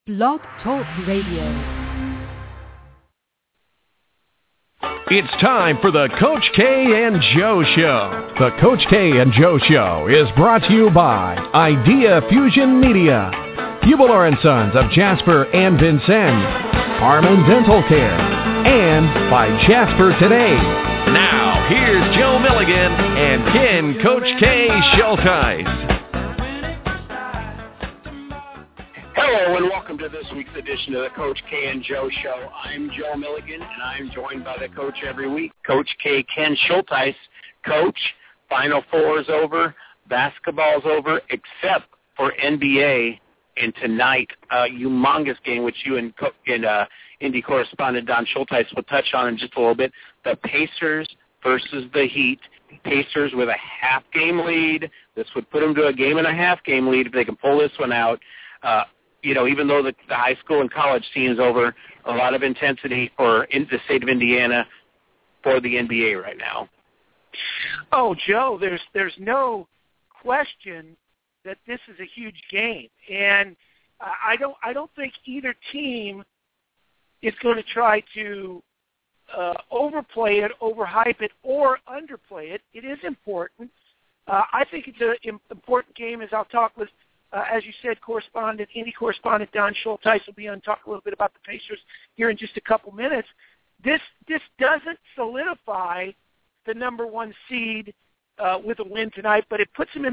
Blog Talk Radio. It's time for the Coach K and Joe Show. The Coach K and Joe Show is brought to you by Idea Fusion Media, Hubler & Sons of Jasper and Vincennes, Harmon Dental Care, and by Jasper Today. Now, here's Joe Milligan and Ken Coach K Schulteis. Hello and welcome to this week's edition of the Coach K and Joe Show. I'm Joe Milligan and I'm joined by the coach every week, Coach K, Ken Schulteis. Coach, Final Four is over, basketball's over, except for NBA. And tonight, a humongous game, which you and Indy correspondent Don Schulteis will touch on in just a little bit. The Pacers versus the Heat. Pacers with a half-game lead. This would put them to a game-and-a-half-game lead if they can pull this one out. Even though the high school and college scene's over, a lot of intensity in the state of Indiana for the NBA right now. Oh, Joe, there's no question that this is a huge game, and I don't think either team is going to try to overplay it, overhype it, or underplay it. It is important. I think it's an important game, as I'll talk with, as you said, Indy correspondent Don Schulteis will be on, talk a little bit about the Pacers here in just a couple minutes. This doesn't solidify the number one seed with a win tonight, but it puts the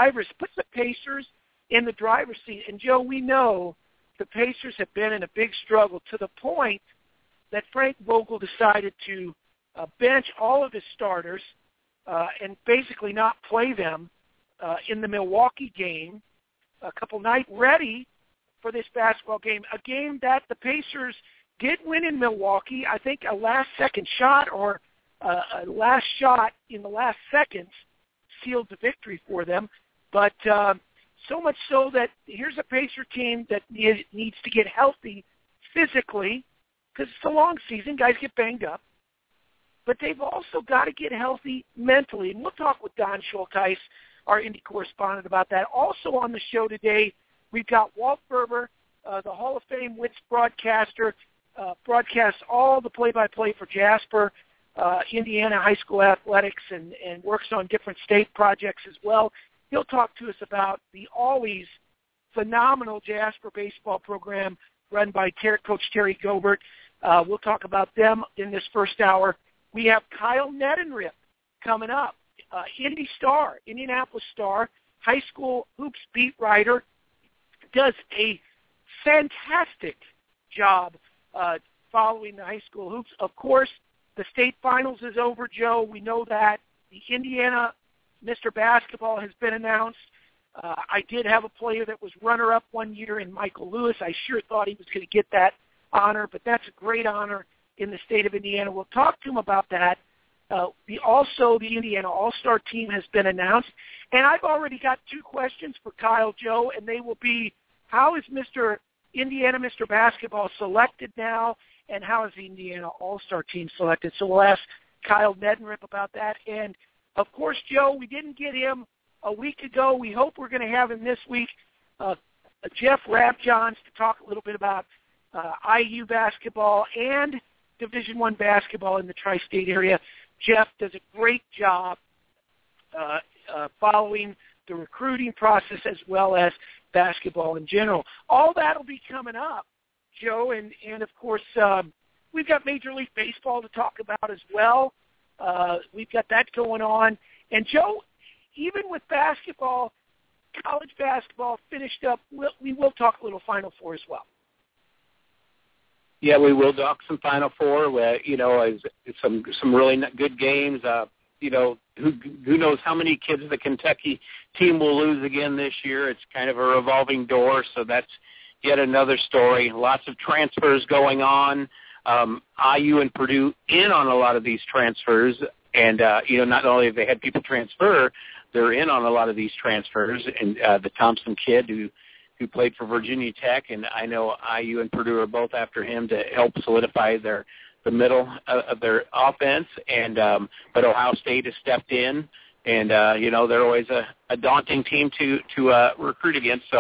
Pacers in the driver's seat. And, Joe, we know the Pacers have been in a big struggle to the point that Frank Vogel decided to bench all of his starters and basically not play them in the Milwaukee game a couple nights, ready for this basketball game, a game that the Pacers did win in Milwaukee. I think a last-second shot or a last shot in the last seconds sealed the victory for them. But so much so that here's a Pacer team that needs to get healthy physically because it's a long season. Guys get banged up. But they've also got to get healthy mentally. And we'll talk with Don Schulteis, our Indy correspondent, about that. Also on the show today, we've got Walt Berber, the Hall of Fame Wits broadcaster, broadcasts all the play-by-play for Jasper, Indiana high school athletics, and works on different state projects as well. He'll talk to us about the always phenomenal Jasper baseball program run by Coach Terry Gobert. We'll talk about them in this first hour. We have Kyle Neddenriep coming up, Indianapolis Star, high school hoops beat writer, does a fantastic job following the high school hoops. Of course, the state finals is over, Joe. We know that. The Indiana Mr. Basketball has been announced. I did have a player that was runner-up one year in Michael Lewis. I sure thought he was going to get that honor, but that's a great honor in the state of Indiana. We'll talk to him about that. Also, the Indiana All-Star team has been announced. And I've already got two questions for Kyle, Joe, and they will be, how is Indiana Mr. Basketball selected now, and how is the Indiana All-Star team selected? So we'll ask Kyle Neddenriep about that. And, of course, Joe, we didn't get him a week ago. We hope we're going to have him this week. Jeff Rabjohns to talk a little bit about IU basketball and Division I basketball in the tri-state area. Jeff does a great job following the recruiting process as well as basketball in general. All that will be coming up, Joe, and of course, we've got Major League Baseball to talk about as well. We've got that going on. And, Joe, even with basketball, college basketball finished up, we will talk a little Final Four as well. Yeah, we will talk some Final Four. Some really good games. Who knows how many kids the Kentucky team will lose again this year? It's kind of a revolving door, so that's yet another story. Lots of transfers going on. IU and Purdue in on a lot of these transfers, and not only have they had people transfer, they're in on a lot of these transfers. And the Thompson kid who played for Virginia Tech, and I know IU and Purdue are both after him to help solidify the middle of their offense. And but Ohio State has stepped in, and they're always a daunting team to recruit against. So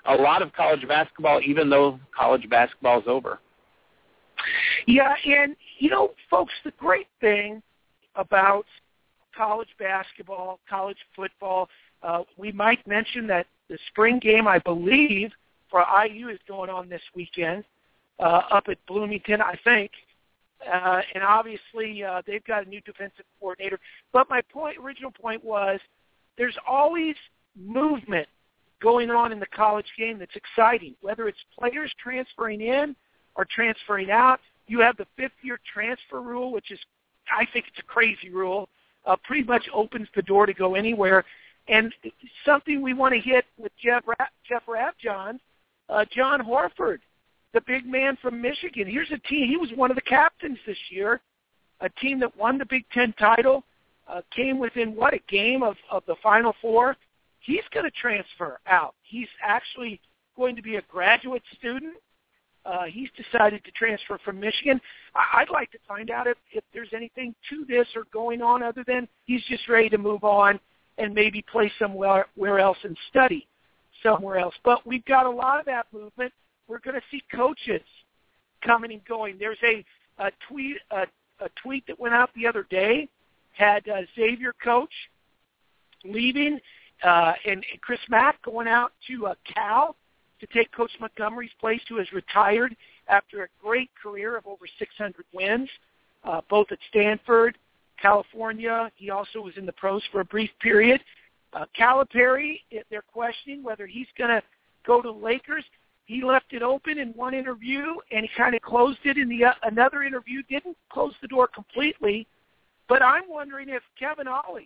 a lot of college basketball, even though college basketball is over. Yeah, and, folks, the great thing about college basketball, college football, we might mention that the spring game, I believe, for IU is going on this weekend up at Bloomington, I think. And obviously, they've got a new defensive coordinator. But my original point was there's always movement going on in the college game that's exciting, whether it's players transferring in or transferring out. You have the fifth-year transfer rule, which is, I think it's a crazy rule, pretty much opens the door to go anywhere. And something we want to hit with Jeff Rabjohns, John Horford, the big man from Michigan. Here's a team. He was one of the captains this year, a team that won the Big Ten title, came within, a game of the Final Four. He's going to transfer out. He's actually going to be a graduate student. He's decided to transfer from Michigan. I'd like to find out if there's anything to this or going on other than he's just ready to move on and maybe play somewhere else and study somewhere else. But we've got a lot of that movement. We're going to see coaches coming and going. There's a tweet that went out the other day, had Xavier coach leaving and Chris Mack going out to Cal to take Coach Montgomery's place, who has retired after a great career of over 600 wins, both at Stanford, California. He also was in the pros for a brief period. Calipari, they're questioning whether he's going to go to the Lakers. He left it open in one interview, and he kind of closed it in another interview. Didn't close the door completely, but I'm wondering if Kevin Ollie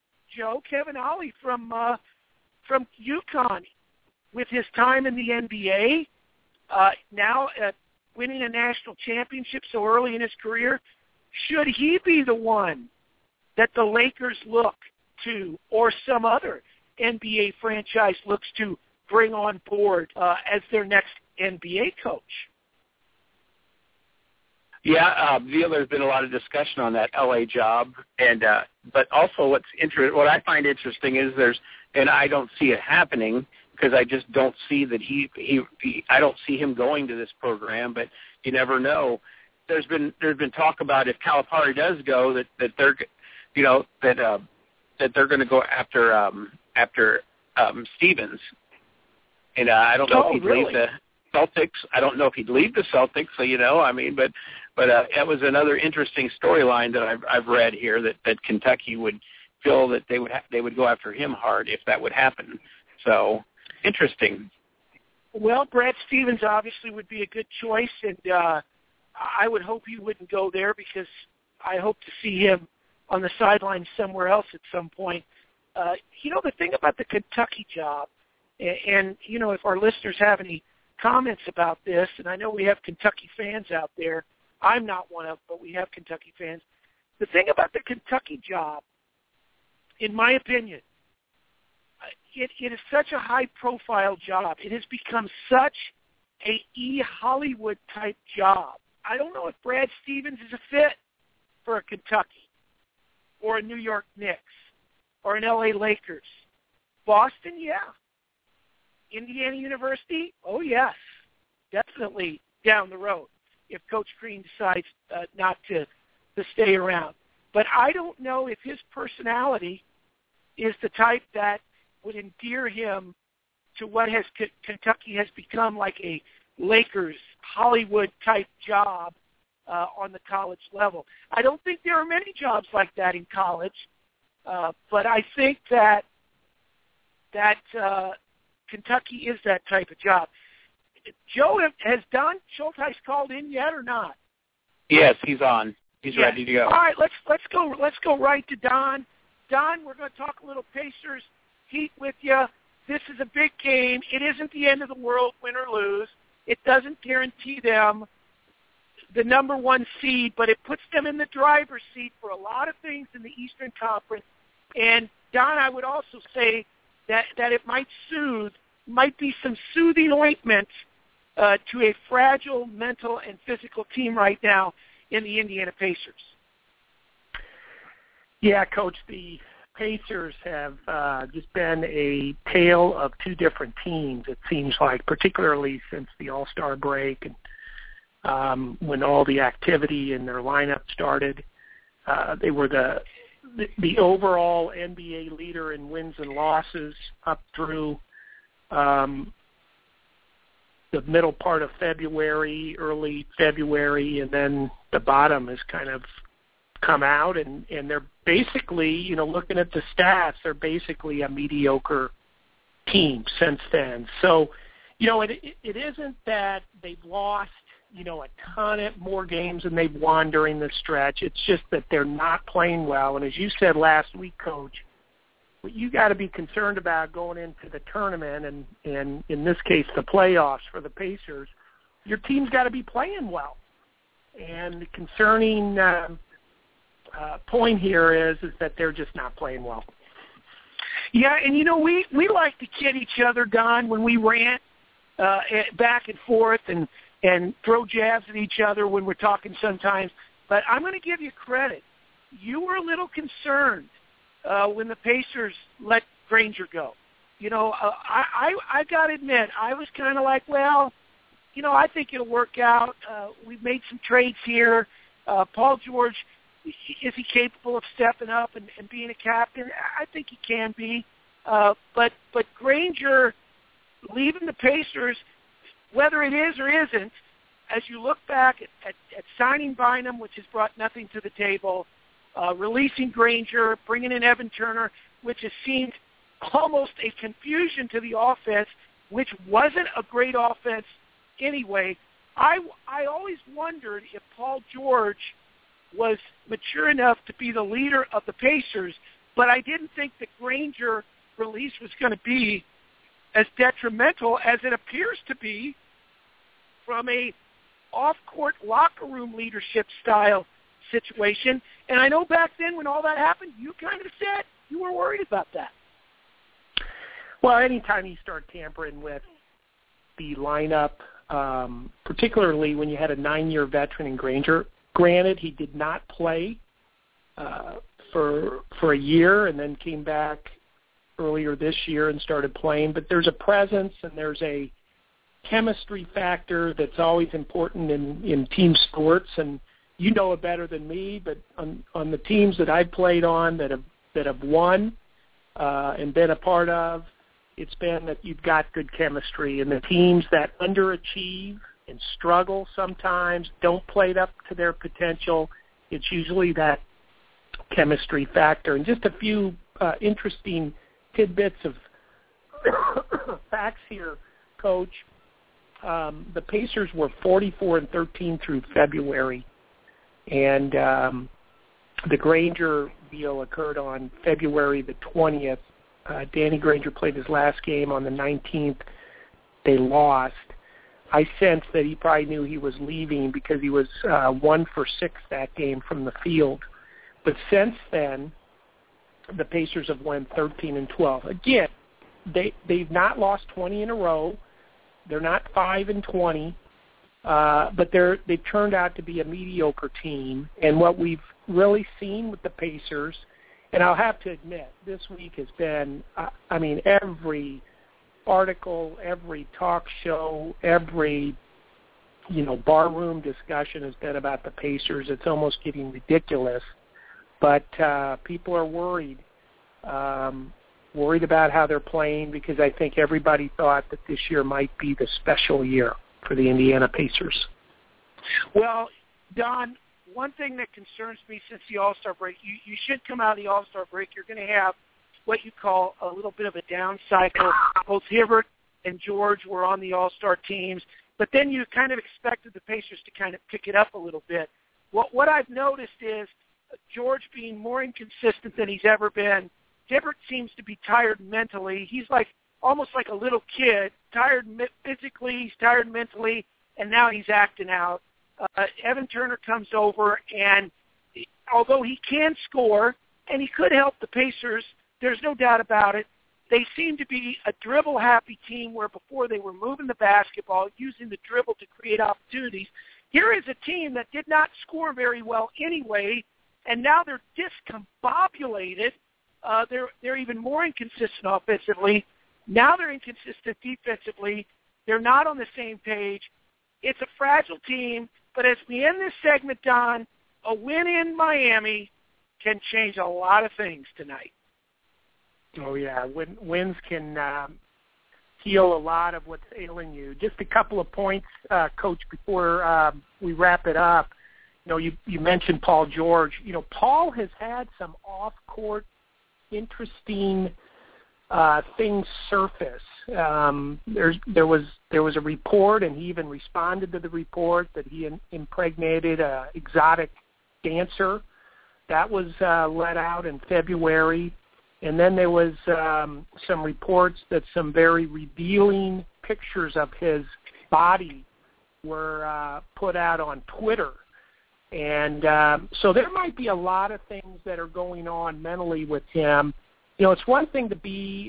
from UConn, with his time in the NBA, now winning a national championship so early in his career, should he be the one that the Lakers look to, or some other NBA franchise looks to bring on board as their next NBA coach? Yeah, there's been a lot of discussion on that LA job, and but also what I find interesting is and I don't see it happening because I just don't see that I don't see him going to this program, but you never know. There's been talk about if Calipari does go that they're that they're going to go after Stevens, and I don't know if he'd leave the Celtics. I don't know if he'd leave the Celtics. So but that was another interesting storyline that I've read here that Kentucky would feel that they would go after him hard if that would happen. So interesting. Well, Brad Stevens obviously would be a good choice, and I would hope he wouldn't go there because I hope to see him on the sidelines somewhere else at some point. The thing about the Kentucky job, and if our listeners have any comments about this, and I know we have Kentucky fans out there. I'm not one of them, but we have Kentucky fans. The thing about the Kentucky job, in my opinion, it is such a high-profile job. It has become such a Hollywood-type job. I don't know if Brad Stevens is a fit for a Kentucky or a New York Knicks or an L.A. Lakers. Boston, yeah. Indiana University, oh, yes. Definitely down the road if Coach Green decides not to stay around. But I don't know if his personality is the type that would endear him to what Kentucky has become like a Lakers Hollywood-type job on the college level. I don't think there are many jobs like that in college, but I think that Kentucky is that type of job. Joe, has Don Schulteis called in yet or not? Yes, he's on. He's ready to go. All right, let's go right to Don. Don, we're going to talk a little Pacers Heat with you. This is a big game. It isn't the end of the world, win or lose. It doesn't guarantee them the number one seed, but it puts them in the driver's seat for a lot of things in the Eastern Conference. And, Don, I would also say that it might be some soothing ointment to a fragile mental and physical team right now in the Indiana Pacers. Yeah, Coach, the Pacers have just been a tale of two different teams, it seems like, particularly since the All-Star break and when all the activity in their lineup started. They were the overall NBA leader in wins and losses up through the middle part of February, early February, and then the bottom has kind of come out, and they're basically, looking at the stats, they're basically a mediocre team since then. So, it isn't that they've lost, a ton of more games than they've won during this stretch. It's just that they're not playing well. And as you said last week, Coach, what you got to be concerned about going into the tournament and in this case the playoffs for the Pacers, your team's got to be playing well. And the concerning point here is that they're just not playing well. Yeah, and we like to kid each other, Don, when we rant back and forth and throw jabs at each other when we're talking sometimes. But I'm going to give you credit. You were a little concerned when the Pacers let Granger go. I got to admit, I was kind of like, well, I think it'll work out. We've made some trades here. Paul George, is he capable of stepping up and being a captain? I think he can be. But Granger leaving the Pacers, whether it is or isn't, as you look back at signing Bynum, which has brought nothing to the table, releasing Granger, bringing in Evan Turner, which has seemed almost a confusion to the offense, which wasn't a great offense anyway. I always wondered if Paul George was mature enough to be the leader of the Pacers, but I didn't think the Granger release was going to be as detrimental as it appears to be from a off-court locker room leadership style situation. And I know back then when all that happened, you kind of said you were worried about that. Well, anytime you start tampering with the lineup, particularly when you had a 9-year veteran in Granger, granted, he did not play for a year and then came back earlier this year and started playing. But there's a presence and there's a chemistry factor that's always important in team sports. And you know it better than me, but on the teams that I've played on that have won and been a part of, it's been that you've got good chemistry. And the teams that underachieve and struggle sometimes, don't play it up to their potential, it's usually that chemistry factor. And just a few interesting tidbits of facts here, Coach. The Pacers were 44-13 through February, and the Granger deal occurred on February the 20th. Danny Granger played his last game on the 19th. They lost. I sensed that he probably knew he was leaving because he was 1 for 6 that game from the field. But since then, the Pacers have won 13-12. Again, they've not lost 20 in a row. They're not 5-20, but they've turned out to be a mediocre team. And what we've really seen with the Pacers, and I'll have to admit, this week has been, every article, every talk show, every barroom discussion has been about the Pacers. It's almost getting ridiculous, but people are worried about how they're playing, because I think everybody thought that this year might be the special year for the Indiana Pacers. Well, Don, one thing that concerns me since the All-Star break, you should come out of the All-Star break, you're going to have what you call a little bit of a down cycle. Both Hibbert and George were on the All-Star teams, but then you kind of expected the Pacers to kind of pick it up a little bit. What I've noticed is George being more inconsistent than he's ever been. Hibbert seems to be tired mentally. He's almost like a little kid, tired physically, he's tired mentally, and now he's acting out. Evan Turner comes over, and although he can score, and he could help the Pacers, there's no doubt about it, they seem to be a dribble-happy team where before they were moving the basketball, using the dribble to create opportunities. Here is a team that did not score very well anyway, and now they're discombobulated they're even more inconsistent offensively. Now they're inconsistent defensively. They're not on the same page. It's a fragile team, but as we end this segment, Don, a win in Miami can change a lot of things tonight. Oh, yeah. Wins can heal a lot of what's ailing you. Just a couple of points, Coach, before we wrap it up. You mentioned Paul George. Paul has had some off-court interesting things surface. There was a report, and he even responded to the report that he impregnated an exotic dancer. That was let out in February. And then there was some reports that some very revealing pictures of his body were put out on Twitter. And so there might be a lot of things that are going on mentally with him. It's one thing to be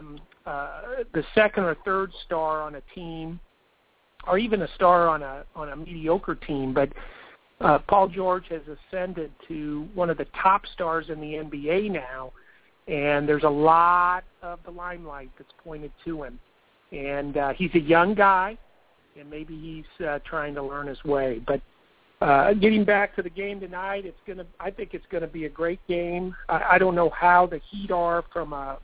the second or third star on a team, or even a star on a mediocre team, but Paul George has ascended to one of the top stars in the NBA now, and there's a lot of the limelight that's pointed to him. And he's a young guy, and maybe he's trying to learn his way. But getting back to the game tonight, I think it's gonna be a great game. I don't know how the Heat are from a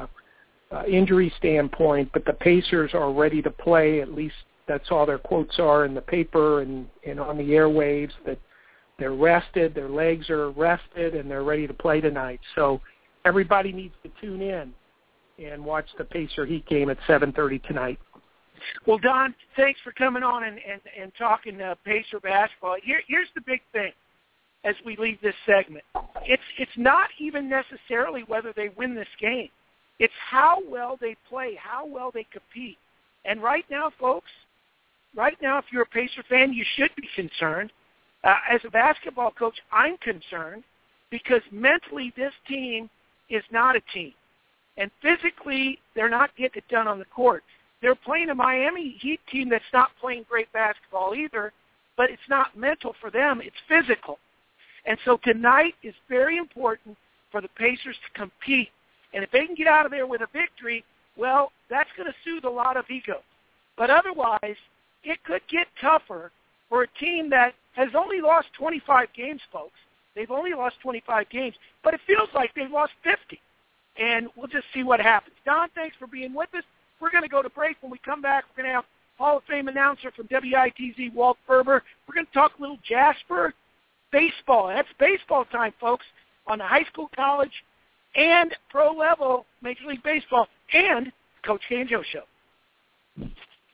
injury standpoint, but the Pacers are ready to play. At least that's all their quotes are in the paper and on the airwaves, that they're rested, their legs are rested, and they're ready to play tonight. So everybody needs to tune in and watch the Pacer Heat game at 7:30 tonight. Well, Don, thanks for coming on and talking Pacer basketball. Here's the big thing as we leave this segment. It's not even necessarily whether they win this game. It's how well they play, how well they compete. And right now, folks, if you're a Pacer fan, you should be concerned. As a basketball coach, I'm concerned because mentally this team is not a team. And physically, they're not getting it done on the court. They're playing a Miami Heat team that's not playing great basketball either, but it's not mental for them. It's physical. And so tonight is very important for the Pacers to compete. And if they can get out of there with a victory, well, that's going to soothe a lot of ego. But otherwise, it could get tougher for a team that has only lost 25 games, folks. They've only lost 25 games, but it feels like they've lost 50. And we'll just see what happens. Don, thanks for being with us. We're going to go to break. When we come back, we're going to have Hall of Fame announcer from WITZ, Walt Ferber. We're going to talk a little Jasper baseball. That's baseball time, folks, on the high school, college, and pro level Major League Baseball, and Coach K and Joe Show.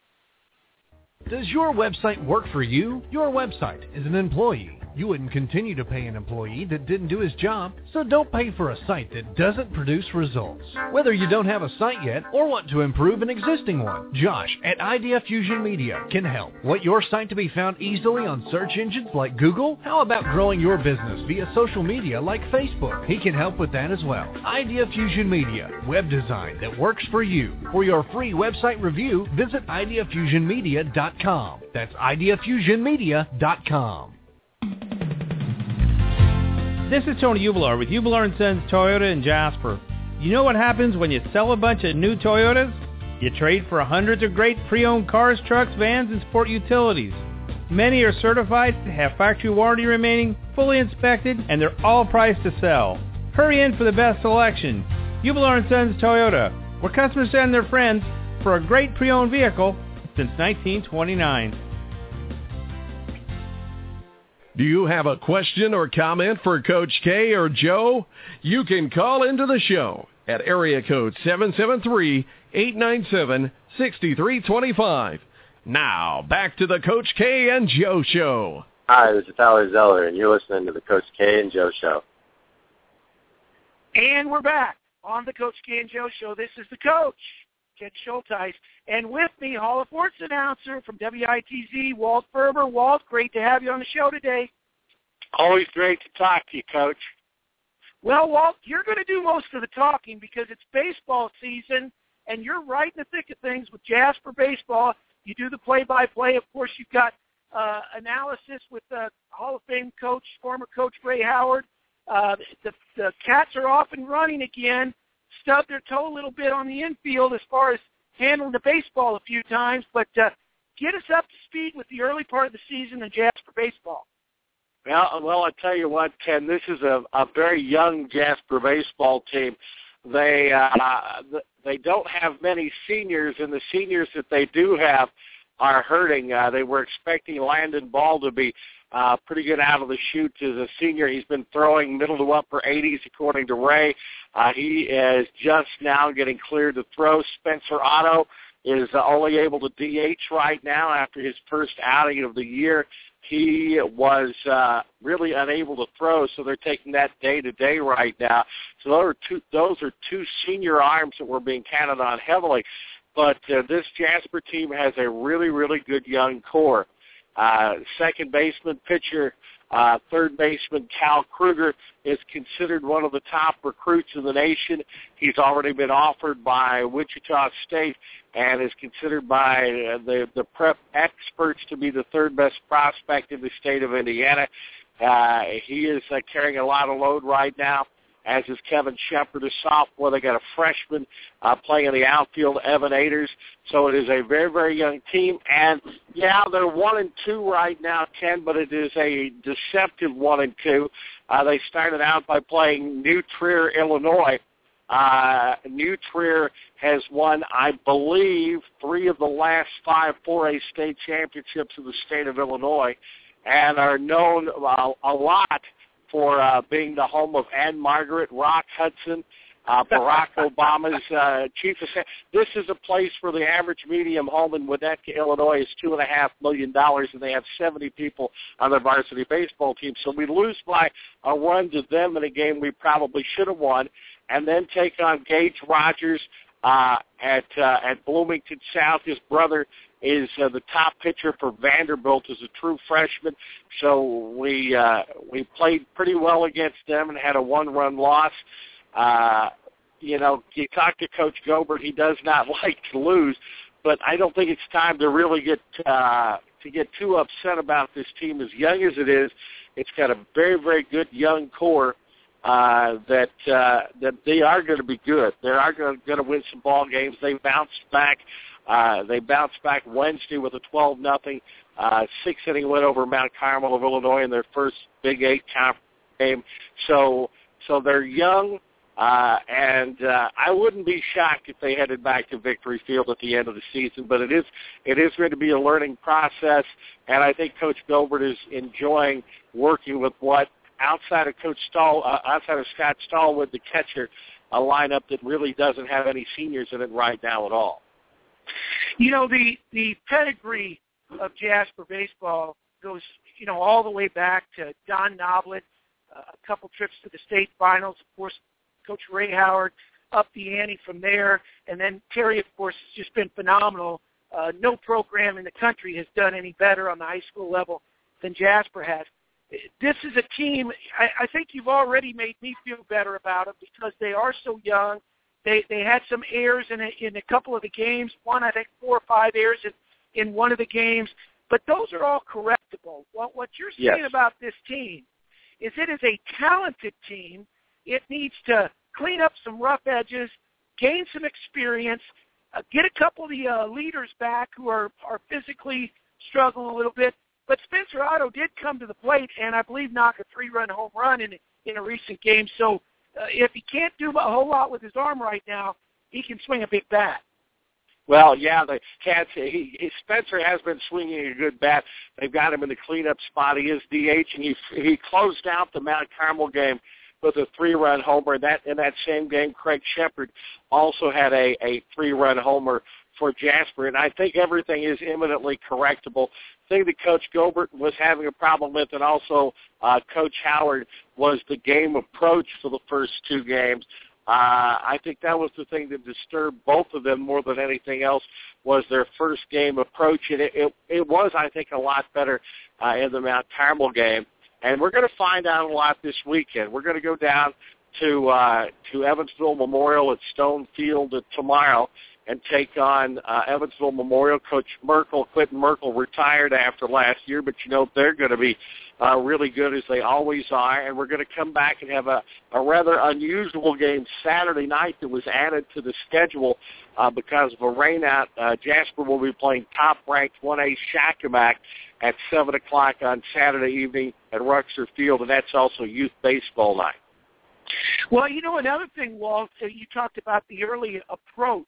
Does your website work for you? Your website is an employee. You wouldn't continue to pay an employee that didn't do his job, so don't pay for a site that doesn't produce results. Whether you don't have a site yet or want to improve an existing one, Josh at Idea Fusion Media can help. Want your site to be found easily on search engines like Google? How about growing your business via social media like Facebook? He can help with that as well. Idea Fusion Media, web design that works for you. For your free website review, visit ideafusionmedia.com. That's ideafusionmedia.com. This is Tony Ubelar with Ubelar & Sons Toyota in Jasper. You know what happens when you sell a bunch of new Toyotas? You trade for hundreds of great pre-owned cars, trucks, vans, and sport utilities. Many are certified, have factory warranty remaining, fully inspected, and they're all priced to sell. Hurry in for the best selection. Ubelar & Sons Toyota, where customers send their friends for a great pre-owned vehicle since 1929. Do you have a question or comment for Coach K or Joe? You can call into the show at area code 773-897-6325. Now, back to the Coach K and Joe Show. Hi, this is Tyler Zeller, and you're listening to the Coach K and Joe Show. And we're back on the Coach K and Joe Show. This is the coach, Ken Schulteis, and with me, Hall of Fame announcer from WITZ, Walt Ferber. Walt, great to have you on the show today. Always great to talk to you, Coach. Well, Walt, you're going to do most of the talking because it's baseball season, and you're right in the thick of things with Jasper Baseball. You do the play-by-play. Of course, you've got analysis with Hall of Fame coach, former Coach Ray Howard. The Cats are off and running again. Stubbed their toe a little bit on the infield as far as handling the baseball a few times, but get us up to speed with the early part of the season in Jasper baseball. Well, I tell you what, Ken, this is a very young Jasper baseball team. They don't have many seniors, and the seniors that they do have are hurting. They were expecting Landon Ball to be pretty good out of the chute as a senior. He's been throwing middle to upper 80s, according to Ray. He is just now getting cleared to throw. Spencer Otto is only able to DH right now after his first outing of the year. He was really unable to throw, so they're taking that day-to-day right now. So those are two senior arms that were being counted on heavily. But this Jasper team has a really, really good young core. Second baseman, pitcher, third baseman Cal Kruger is considered one of the top recruits in the nation. He's already been offered by Wichita State and is considered by the prep experts to be the third best prospect in the state of Indiana. He is carrying a lot of load right now, as is Kevin Shepard, a sophomore. They got a freshman playing in the outfield, Evan Aders. So it is a very, very young team. And, yeah, they're 1-2 right now, Ken, but it is a deceptive 1-2. They started out by playing New Trier, Illinois. New Trier has won, I believe, 3 of the last 5 4A state championships in the state of Illinois and are known a lot for being the home of Ann Margaret, Rock Hudson, Barack Obama's chief of staff. This is a place for the average medium home in Winnetka, Illinois is $2.5 million, and they have 70 people on their varsity baseball team. So we lose by a run to them in a game we probably should have won, and then take on Gage Rogers at Bloomington South. His brother is the top pitcher for Vanderbilt as a true freshman. So we played pretty well against them and had a 1-run loss. You talk to Coach Gobert, he does not like to lose, but I don't think it's time to really get too upset about this team. As young as it is, it's got a very, very good young core that they are going to be good. They are going to win some ball games. They bounced back. They bounced back Wednesday with a 12-0 6-inning win over Mount Carmel of Illinois in their first Big 8 conference game. So they're young, and I wouldn't be shocked if they headed back to Victory Field at the end of the season. But it is going to be a learning process, and I think Coach Gilbert is enjoying working with what outside of Scott Stallwood, the catcher, a lineup that really doesn't have any seniors in it right now at all. The pedigree of Jasper baseball goes, all the way back to Don Noblet, a couple trips to the state finals. Of course, Coach Ray Howard up the ante from there. And then Terry, of course, has just been phenomenal. No program in the country has done any better on the high school level than Jasper has. This is a team, I think you've already made me feel better about it because they are so young. They had some errors in a couple of the games. One, I think 4 or 5 errors in one of the games. But those are all correctable. What you're saying about this team is it is a talented team. It needs to clean up some rough edges, gain some experience, get a couple of the leaders back who are physically struggling a little bit. But Spencer Otto did come to the plate and I believe knock a 3-run home run in a recent game. So if he can't do a whole lot with his arm right now, he can swing a big bat. Well, yeah, the Cats. Spencer has been swinging a good bat. They've got him in the cleanup spot. He is DH, and he closed out the Mount Carmel game with a 3-run homer. In that same game, Craig Shepard also had a 3-run homer for Jasper, and I think everything is imminently correctable. The thing that Coach Gobert was having a problem with, and also Coach Howard, was the game approach for the first 2 games. I think that was the thing that disturbed both of them more than anything else was their first game approach, and it was, I think, a lot better in the Mount Carmel game. And we're going to find out a lot this weekend. We're going to go down to Evansville Memorial at Stone Field tomorrow, and take on Evansville Memorial. Coach Quentin Merkel, retired after last year, but they're going to be really good as they always are. And we're going to come back and have a rather unusual game Saturday night that was added to the schedule because of a rainout. Jasper will be playing top-ranked 1A Shakamak at 7 o'clock on Saturday evening at Ruxer Field, and that's also youth baseball night. Well, another thing, Walt, you talked about the early approach,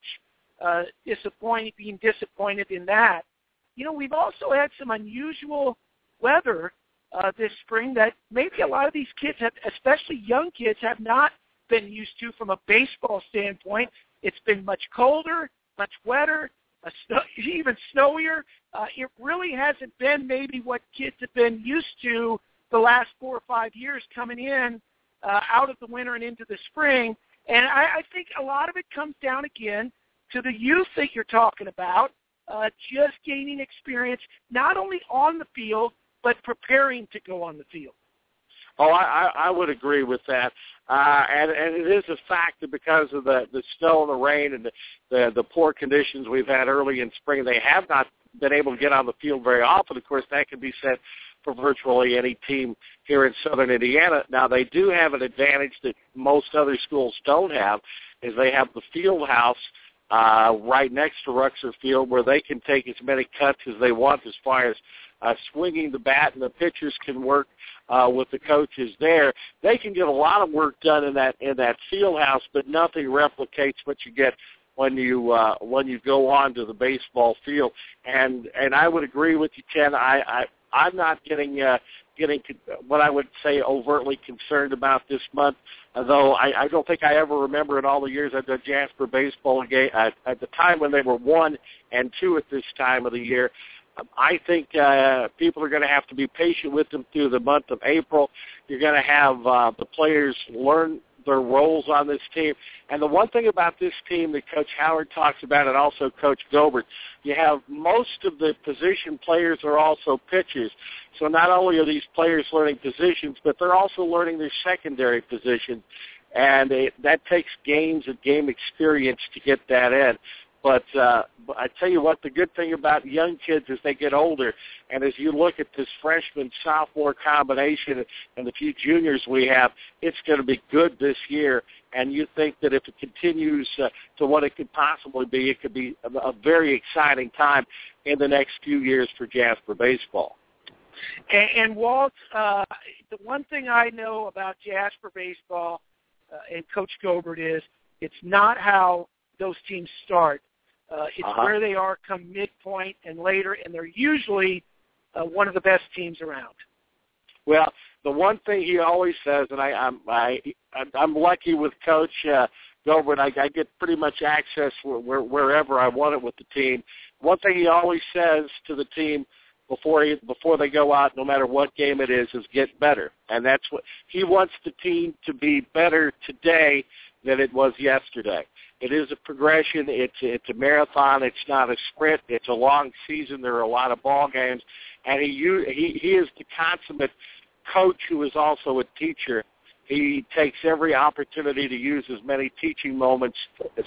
being disappointed in that. We've also had some unusual weather this spring that maybe a lot of these kids, especially young kids, have not been used to from a baseball standpoint. It's been much colder, much wetter, even snowier. It really hasn't been maybe what kids have been used to the last 4 or 5 years coming in out of the winter and into the spring. And I think a lot of it comes down again to the youth that you're talking about, just gaining experience not only on the field, but preparing to go on the field. Oh, I would agree with that. And it is a fact that because of the snow and the rain and the poor conditions we've had early in spring, they have not been able to get on the field very often. Of course, that can be said for virtually any team here in Southern Indiana. Now, they do have an advantage that most other schools don't have, is they have the field house right next to Ruxer Field where they can take as many cuts as they want as far as swinging the bat, and the pitchers can work with the coaches there. They can get a lot of work done in that field house, but nothing replicates what you get when you go on to the baseball field. And I would agree with you, Ken. I'm not getting what I would say overtly concerned about this month, though I don't think I ever remember in all the years I've done Jasper baseball game at the time when they were 1 and 2 at this time of the year. I think people are going to have to be patient with them through the month of April. You're going to have the players learn their roles on this team. And the one thing about this team that Coach Howard talks about, and also Coach Gobert, you have most of the position players are also pitchers. So not only are these players learning positions, but they're also learning their secondary positions. And that takes games and game experience to get that in. But I tell you what, the good thing about young kids as they get older, and as you look at this freshman-sophomore combination and the few juniors we have, it's going to be good this year. And you think that if it continues to what it could possibly be, it could be a very exciting time in the next few years for Jasper baseball. And Walt, the one thing I know about Jasper baseball and Coach Gobert is it's not how those teams start. It's where they are come midpoint and later, and they're usually one of the best teams around. Well, the one thing he always says, and I'm lucky with Coach Gobert, I get pretty much access wherever I want it with the team. One thing he always says to the team before they go out, no matter what game it is get better. And that's what he wants the team to be better today than it was yesterday. It is a progression. It's a marathon. It's not a sprint. It's a long season. There are a lot of ball games, and he is the consummate coach who is also a teacher. He takes every opportunity to use as many teaching moments as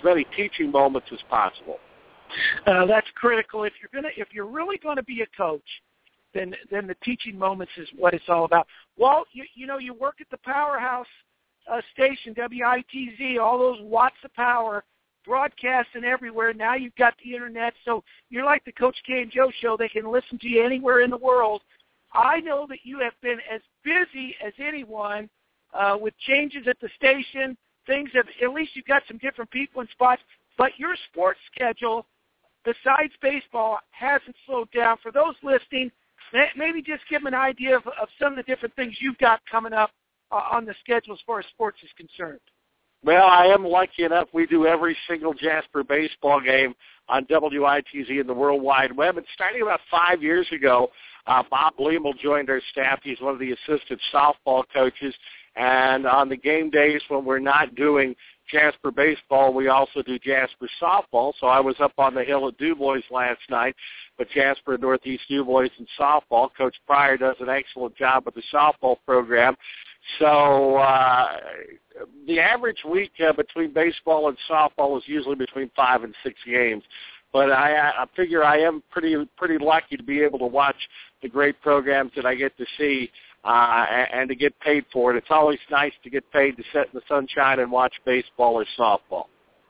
possible. That's critical. If you're really going to be a coach, then the teaching moments is what it's all about. Walt, you work at the powerhouse station, WITZ, all those watts of power, broadcasting everywhere. Now you've got the internet, so you're like the Coach K and Joe show. They can listen to you anywhere in the world. I know that you have been as busy as anyone with changes at the station. Things have, at least you've got some different people in spots, but your sports schedule, besides baseball, hasn't slowed down. For those listening, maybe just give them an idea of some of the different things you've got coming up on the schedule as far as sports is concerned. Well, I am lucky enough. We do every single Jasper baseball game on WITZ and the World Wide Web. And starting about 5 years ago, Bob Leamel joined our staff. He's one of the assistant softball coaches. And on the game days when we're not doing Jasper baseball, we also do Jasper softball. So I was up on the hill at DuBois last night, but Jasper and Northeast DuBois in softball. Coach Pryor does an excellent job with the softball program. So the average week between baseball and softball is usually between 5 and 6 games. But I figure I am pretty lucky to be able to watch the great programs that I get to see and to get paid for it. It's always nice to get paid to sit in the sunshine and watch baseball or softball.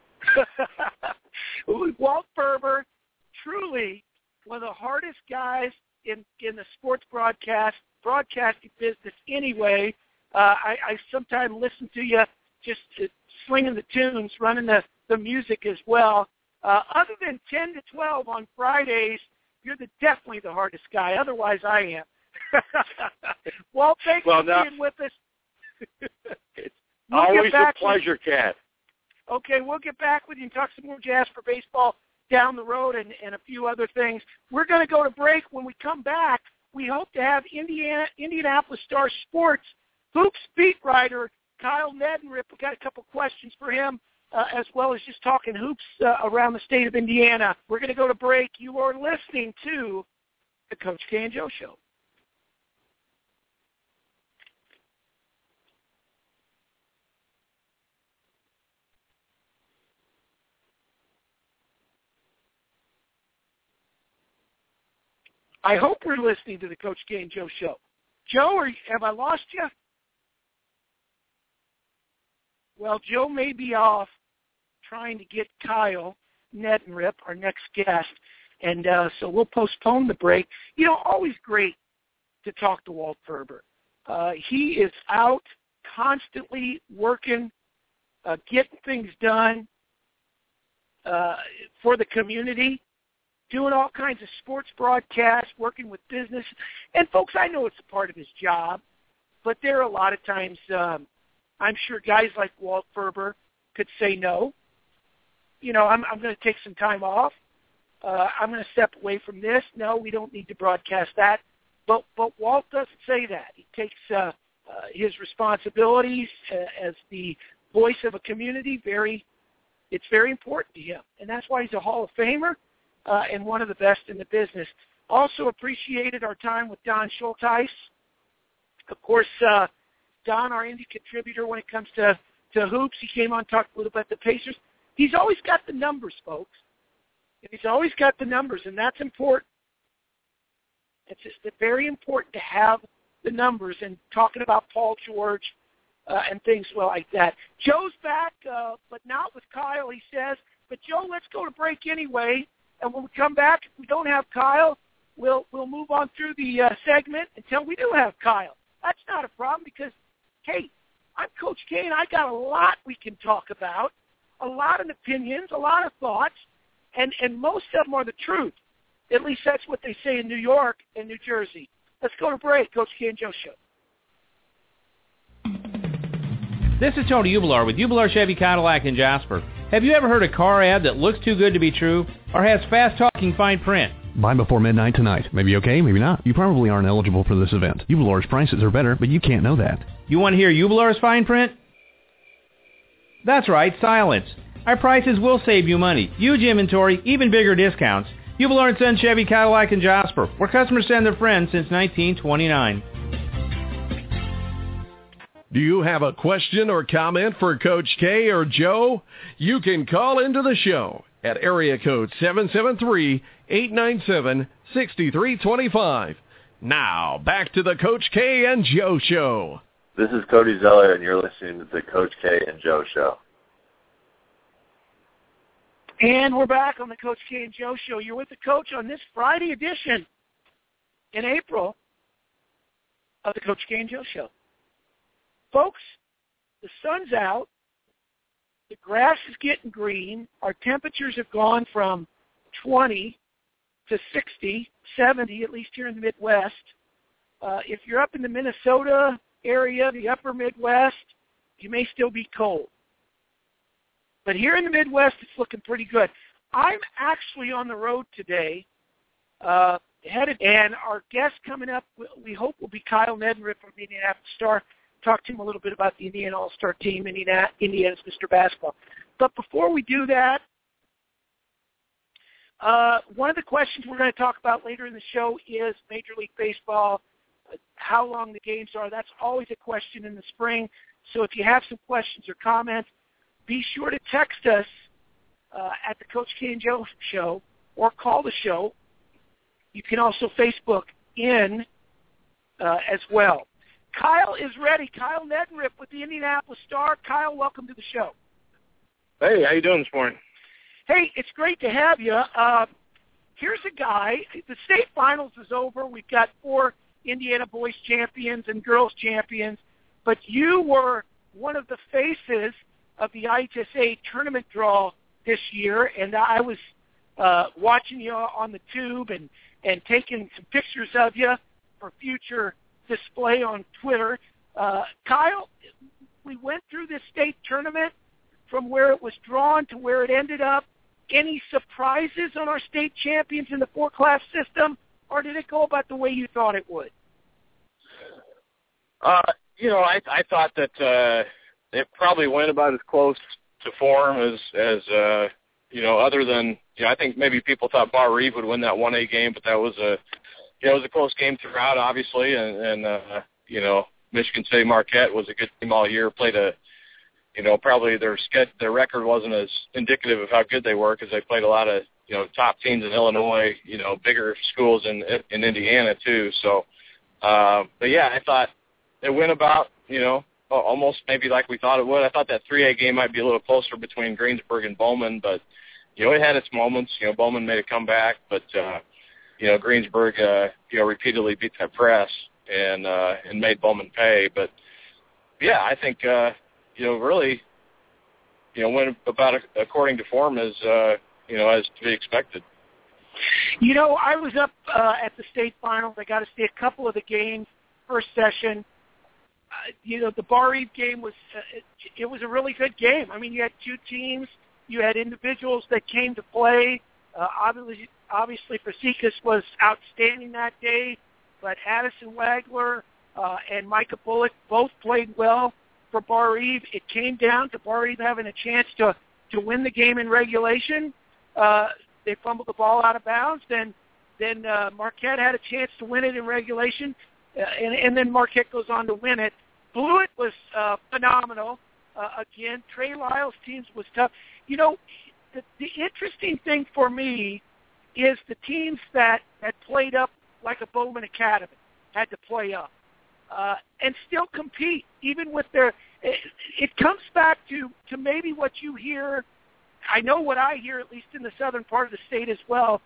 Walt Ferber, truly one of the hardest guys in the sports broadcasting business anyway. I sometimes listen to you just swinging the tunes, running the music as well. Other than 10 to 12 on Fridays, you're definitely the hardest guy. Otherwise, I am. Walt, thanks for being with us. Always a pleasure, Kat. Okay, we'll get back with you and talk some more Jasper baseball down the road and a few other things. We're going to go to break. When we come back, we hope to have Indianapolis Star Sports Hoops beat writer Kyle Neddenriep. We've got a couple questions for him, as well as just talking hoops around the state of Indiana. We're going to go to break. You are listening to the Coach K and Joe Show. I hope we're listening to the Coach K and Joe Show. Joe, have I lost you? Well, Joe may be off trying to get Kyle Neddenriep, our next guest, and so we'll postpone the break. You know, always great to talk to Walt Ferber. He is out constantly working, getting things done for the community, doing all kinds of sports broadcasts, working with business. And, folks, I know it's a part of his job, but there are a lot of times I'm sure guys like Walt Ferber could say no. You know, I'm going to take some time off. I'm going to step away from this. No, we don't need to broadcast that. But Walt doesn't say that. He takes his responsibilities as the voice of a community it's very important to him. And that's why he's a Hall of Famer and one of the best in the business. Also appreciated our time with Don Schultheis. Of course, Don, our Indy contributor when it comes to hoops, he came on, talked a little bit about the Pacers. He's always got the numbers, folks. He's always got the numbers, and that's important. It's just very important to have the numbers and talking about Paul George and things like that. Joe's back, but not with Kyle, he says. But, Joe, let's go to break anyway. And when we come back, if we don't have Kyle, we'll move on through the segment until we do have Kyle. That's not a problem because, hey, I'm Coach K, and I got a lot we can talk about, a lot of opinions, a lot of thoughts, and most of them are the truth. At least that's what they say in New York and New Jersey. Let's go to break. Coach K and Joe Show. This is Tony Ublar with Ublar Chevy Cadillac in Jasper. Have you ever heard a car ad that looks too good to be true or has fast-talking fine print? Buy before midnight tonight. Maybe okay, maybe not. You probably aren't eligible for this event. Ublar's prices are better, but you can't know that. You want to hear Ublar's fine print? That's right, silence. Our prices will save you money. Huge inventory, even bigger discounts. Ublar & Son Chevy Cadillac in Jasper, where customers send their friends since 1929. Do you have a question or comment for Coach K or Joe? You can call into the show at area code 773-897-6325. Now, back to the Coach K and Joe Show. This is Cody Zeller, and you're listening to the Coach K and Joe Show. And we're back on the Coach K and Joe Show. You're with the Coach on this Friday edition in April of the Coach K and Joe Show. Folks, the sun's out. The grass is getting green. Our temperatures have gone from 20 to 60, 70, at least here in the Midwest. If you're up in the Minnesota area, the upper Midwest, you may still be cold. But here in the Midwest, it's looking pretty good. I'm actually on the road today, and our guest coming up, we hope, will be Kyle Neddenriep from the Indianapolis Star. talk to him a little bit about the Indiana All-Star team, Indiana's Mr. Basketball. But before we do that, one of the questions we're going to talk about later in the show is Major League Baseball, how long the games are. That's always a question in the spring. So if you have some questions or comments, be sure to text us at the Coach K and Joe Show or call the show. You can also Facebook in as well. Kyle is ready. Kyle Neddenriep with the Indianapolis Star. Kyle, welcome to the show. Hey, how you doing this morning? Hey, it's great to have you. Here's a guy. The state finals is over. We've got 4 Indiana boys champions and girls champions, but you were one of the faces of the IHSA tournament draw this year, and I was watching you on the tube and taking some pictures of you for future display on Twitter. Kyle, we went through this state tournament from where it was drawn to where it ended up. Any surprises on our state champions in the 4-class system, or did it go about the way you thought it would? I thought that it probably went about as close to form as other than, I think maybe people thought Bar Reeve would win that 1A game, but that was it was a close game throughout, obviously, and Michigan State Marquette was a good team all year, played probably their record wasn't as indicative of how good they were because they played a lot of, top teams in Illinois, bigger schools in Indiana too. So, but yeah, I thought it went about, almost maybe like we thought it would. I thought that 3A game might be a little closer between Greensburg and Bowman, but, it had its moments. Bowman made a comeback, but, Greensburg, repeatedly beat that press and made Bowman pay. But, yeah, I think, really, went about according to form as to be expected. I was up at the state finals. I got to see a couple of the games, first session. The Bar Eve game was it was a really good game. I mean, you had 2 teams. You had individuals that came to play. Obviously, Fazekas was outstanding that day, but Addison Wagler and Micah Bullock both played well for Bar Eve. It came down to Bar Eve having a chance to win the game in regulation. They fumbled the ball out of bounds. Then Marquette had a chance to win it in regulation, and then Marquette goes on to win it. Blewett was phenomenal. Again, Trey Lyles' teams was tough. The interesting thing for me is the teams that played up like a Bowman Academy had to play up and still compete, even with their – it comes back to maybe what you hear. I know what I hear, at least in the southern part of the state as well.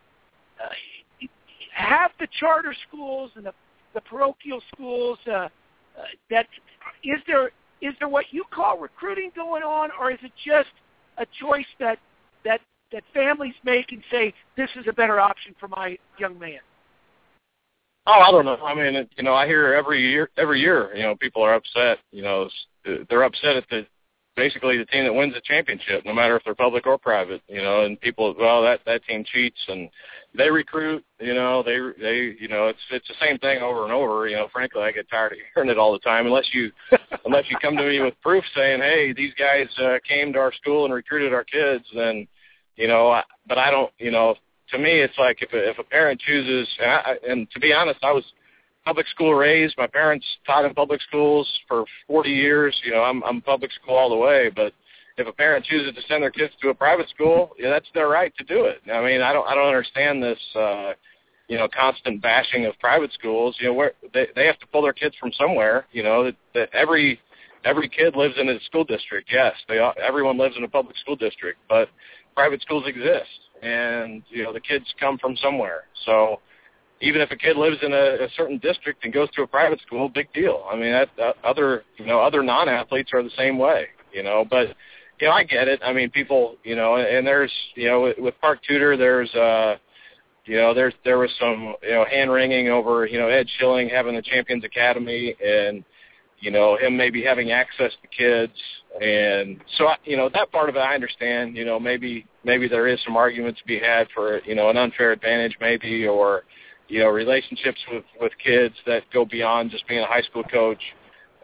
Half the charter schools and the parochial schools, that is there what you call recruiting going on, or is it just a choice that families make and say, this is a better option for my young man? Oh, I don't know. I mean, I hear every year, people are upset. They're upset at basically the team that wins the championship, no matter if they're public or private, and people, that team cheats and they recruit, it's the same thing over and over. Frankly, I get tired of hearing it all the time unless you come to me with proof saying, hey, these guys came to our school and recruited our kids, then, but I don't, to me, it's like if a parent chooses, and to be honest, I was public school raised. My parents taught in public schools for 40 years. I'm public school all the way. But if a parent chooses to send their kids to a private school, that's their right to do it. I mean, I don't understand this, constant bashing of private schools. Where they have to pull their kids from somewhere. That every kid lives in a school district. Yes, everyone lives in a public school district, but private schools exist, and the kids come from somewhere. So even if a kid lives in a certain district and goes to a private school, big deal. I mean, other non-athletes are the same way, But I get it. I mean, people, and there's, with Park Tudor, there's, there was some, hand wringing over, Ed Schilling having the Champions Academy and, him maybe having access to kids. And so, that part of it I understand. Maybe there is some argument to be had for, an unfair advantage maybe, or, relationships with kids that go beyond just being a high school coach.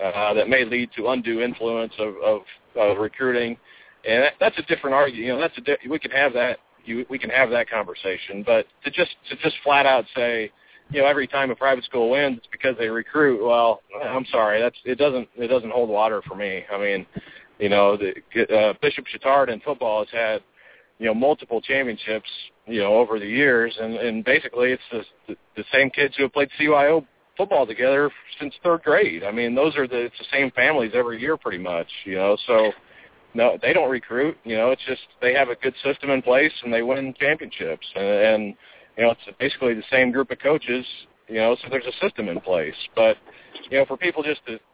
that may lead to undue influence of recruiting, and that's a different argument. We can have that. We can have that conversation, but to just flat out say, every time a private school wins, it's because they recruit. Well, I'm sorry, it doesn't hold water for me. I mean, Bishop Chatard in football has had multiple championships over the years, and basically it's the same kids who have played CYO football together since third grade. I mean, it's the same families every year pretty much. So. No, they don't recruit. It's just they have a good system in place and they win championships. And it's basically the same group of coaches, so there's a system in place. But, for people just to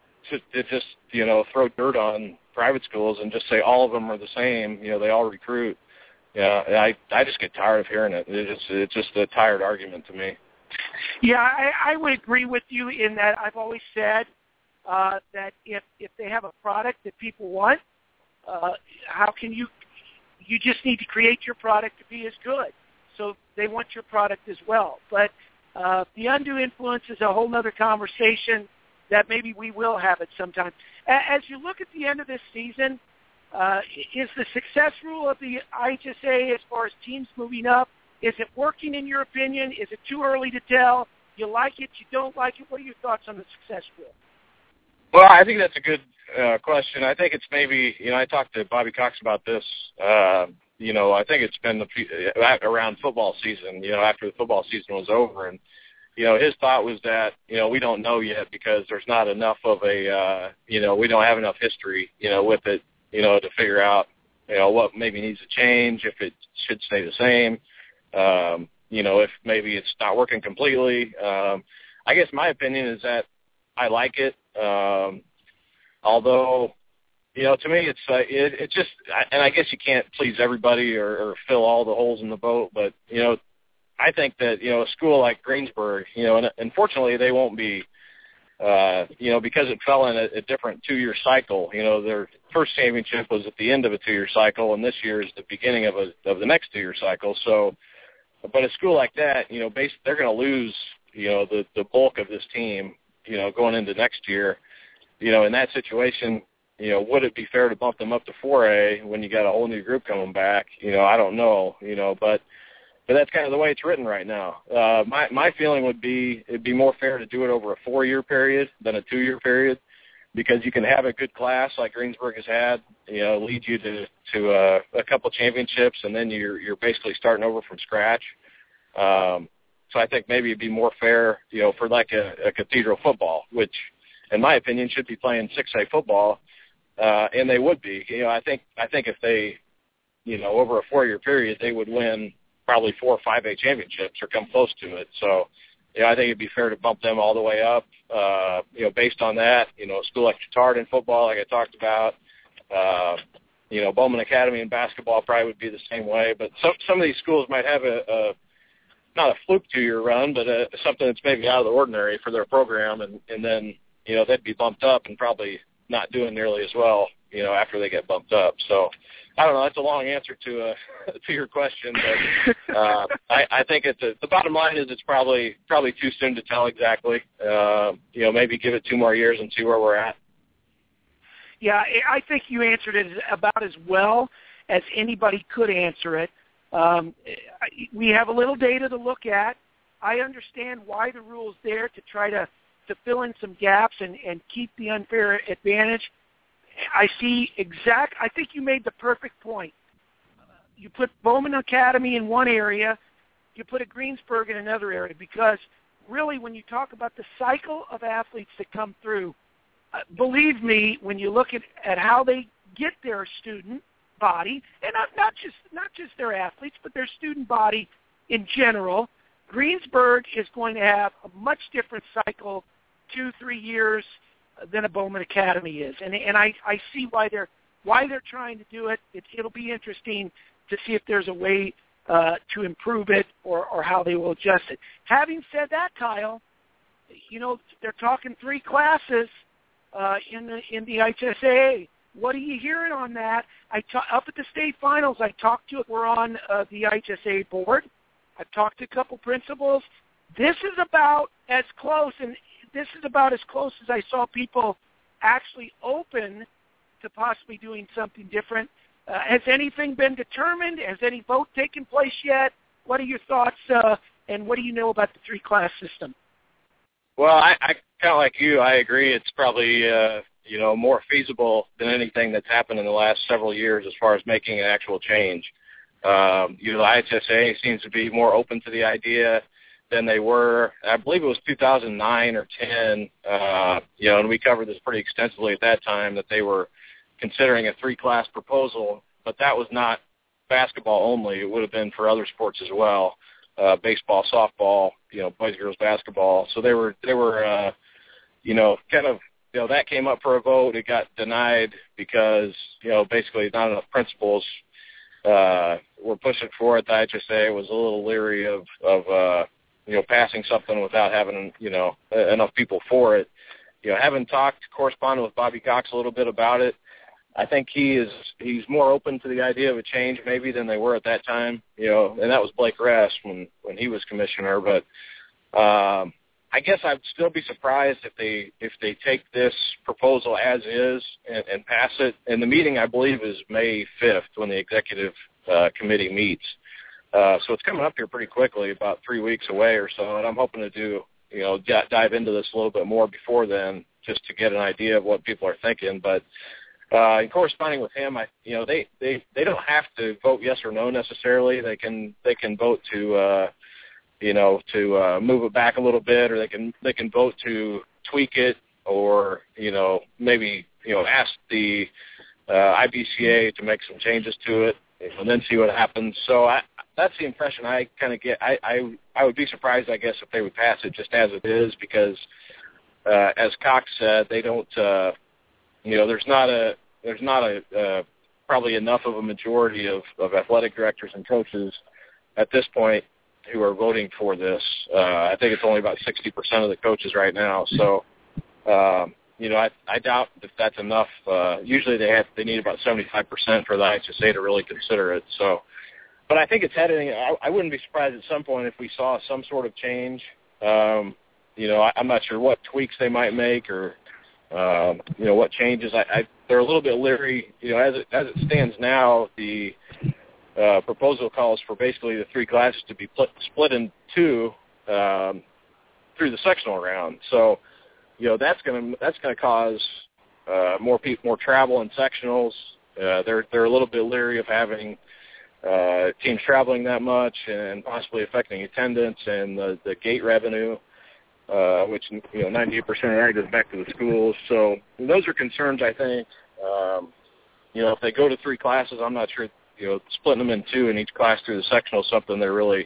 throw dirt on private schools and just say all of them are the same, they all recruit, I just get tired of hearing it. It's just a tired argument to me. Yeah, I would agree with you in that I've always said that if they have a product that people want, how can you just need to create your product to be as good. So they want your product as well. But the undue influence is a whole other conversation that maybe we will have at some time. As you look at the end of this season, is the success rule of the IHSA as far as teams moving up, is it working in your opinion? Is it too early to tell? You like it, you don't like it? What are your thoughts on the success rule? Well, I think that's a good question. I think it's maybe, I talked to Bobby Cox about this. I think it's been around football season, after the football season was over. And, his thought was that, we don't know yet because there's not enough of a, we don't have enough history, with it, to figure out, what maybe needs to change, if it should stay the same, if maybe it's not working completely. I guess my opinion is that I like it. Although, to me, it's just, and I guess you can't please everybody or fill all the holes in the boat, but, I think that, a school like Greensburg, and unfortunately they won't be, because it fell in a different 2-year cycle. Their first championship was at the end of a 2-year cycle, and this year is the beginning of the next 2-year cycle. So, but a school like that, they're going to lose, the bulk of this team, going into next year. In that situation, would it be fair to bump them up to 4A when you got a whole new group coming back? I don't know, but that's kind of the way it's written right now. My feeling would be it'd be more fair to do it over a 4-year period than a 2-year period, because you can have a good class like Greensburg has had, lead you to a couple championships, and then you're basically starting over from scratch. So I think maybe it'd be more fair, for like a Cathedral football, which in my opinion should be playing 6A football, and they would be. I think if they, over a 4-year period, they would win probably 4 or 5A championships or come close to it. So, I think it'd be fair to bump them all the way up, based on that. A school like Chatard in football, like I talked about, Bowman Academy in basketball probably would be the same way. But some of these schools might have not a fluke 2-year run, but something that's maybe out of the ordinary for their program, and then, they'd be bumped up and probably not doing nearly as well, after they get bumped up. So, I don't know. That's a long answer to your question, but I think the bottom line is it's probably too soon to tell exactly. Maybe give it 2 more years and see where we're at. Yeah, I think you answered it about as well as anybody could answer it. We have a little data to look at. I understand why the rule's there to try to fill in some gaps and keep the unfair advantage. I think you made the perfect point. You put Bowman Academy in one area, you put a Greensburg in another area, because really when you talk about the cycle of athletes that come through, believe me, when you look at how they get their student body, and not just their athletes, but their student body in general, Greensburg is going to have a much different cycle, 2-3 years, than a Bowman Academy is, and I see why they're trying to do it. It'll be interesting to see if there's a way to improve it or how they will adjust it. Having said that, Kyle, they're talking 3 classes in the IHSA. What are you hearing on that? Up at the state finals, I talked to. We're on the IHSA board. I've talked to a couple principals. This is about as close as I saw people actually open to possibly doing something different. Has anything been determined? Has any vote taken place yet? What are your thoughts, and what do you know about the three-class system? Well, I kind of like you. I agree. It's probably more feasible than anything that's happened in the last several years as far as making an actual change. The IHSA seems to be more open to the idea than they were. I believe it was 2009 or 10, and we covered this pretty extensively at that time, that they were considering a three-class proposal, but that was not basketball only. It would have been for other sports as well, baseball, softball, boys, girls, basketball. So they were that came up for a vote. It got denied because, basically not enough principals were pushing for it. The IHSA was a little leery of passing something without having, enough people for it. Having corresponded with Bobby Cox a little bit about it, I think he's more open to the idea of a change maybe than they were at that time, and that was Blake Rest when he was commissioner. But I guess I'd still be surprised if they take this proposal as is and pass it. And the meeting, I believe, is May 5th when the executive committee meets. So it's coming up here pretty quickly, about 3 weeks away or so, and I'm hoping to dive into this a little bit more before then, just to get an idea of what people are thinking. But in corresponding with him, they don't have to vote yes or no necessarily. They can vote to move it back a little bit, or they can vote to tweak it, or maybe ask the IBCA to make some changes to it, and then see what happens. So that's the impression I kind of get. I would be surprised, I guess, if they would pass it just as it is, because as Cox said, they don't. There's not a probably enough of a majority of athletic directors and coaches at this point who are voting for this. I think it's only about 60% of the coaches right now. So, I doubt if that's enough. Usually they need about 75% for the IHSA to really consider it. So, but I think it's heading. I wouldn't be surprised at some point if we saw some sort of change. I'm not sure what tweaks they might make, or what changes. They're a little bit leery. As it stands now, the proposal calls for basically the three classes to be split in two through the sectional round. So, that's going to cause more travel in sectionals. They're a little bit leery of having teams traveling that much and possibly affecting attendance and the gate revenue, which 98% of that goes back to the schools. So those are concerns, I think. If they go to three classes, I'm not sure. Splitting them in two in each class through the sectional is something they're really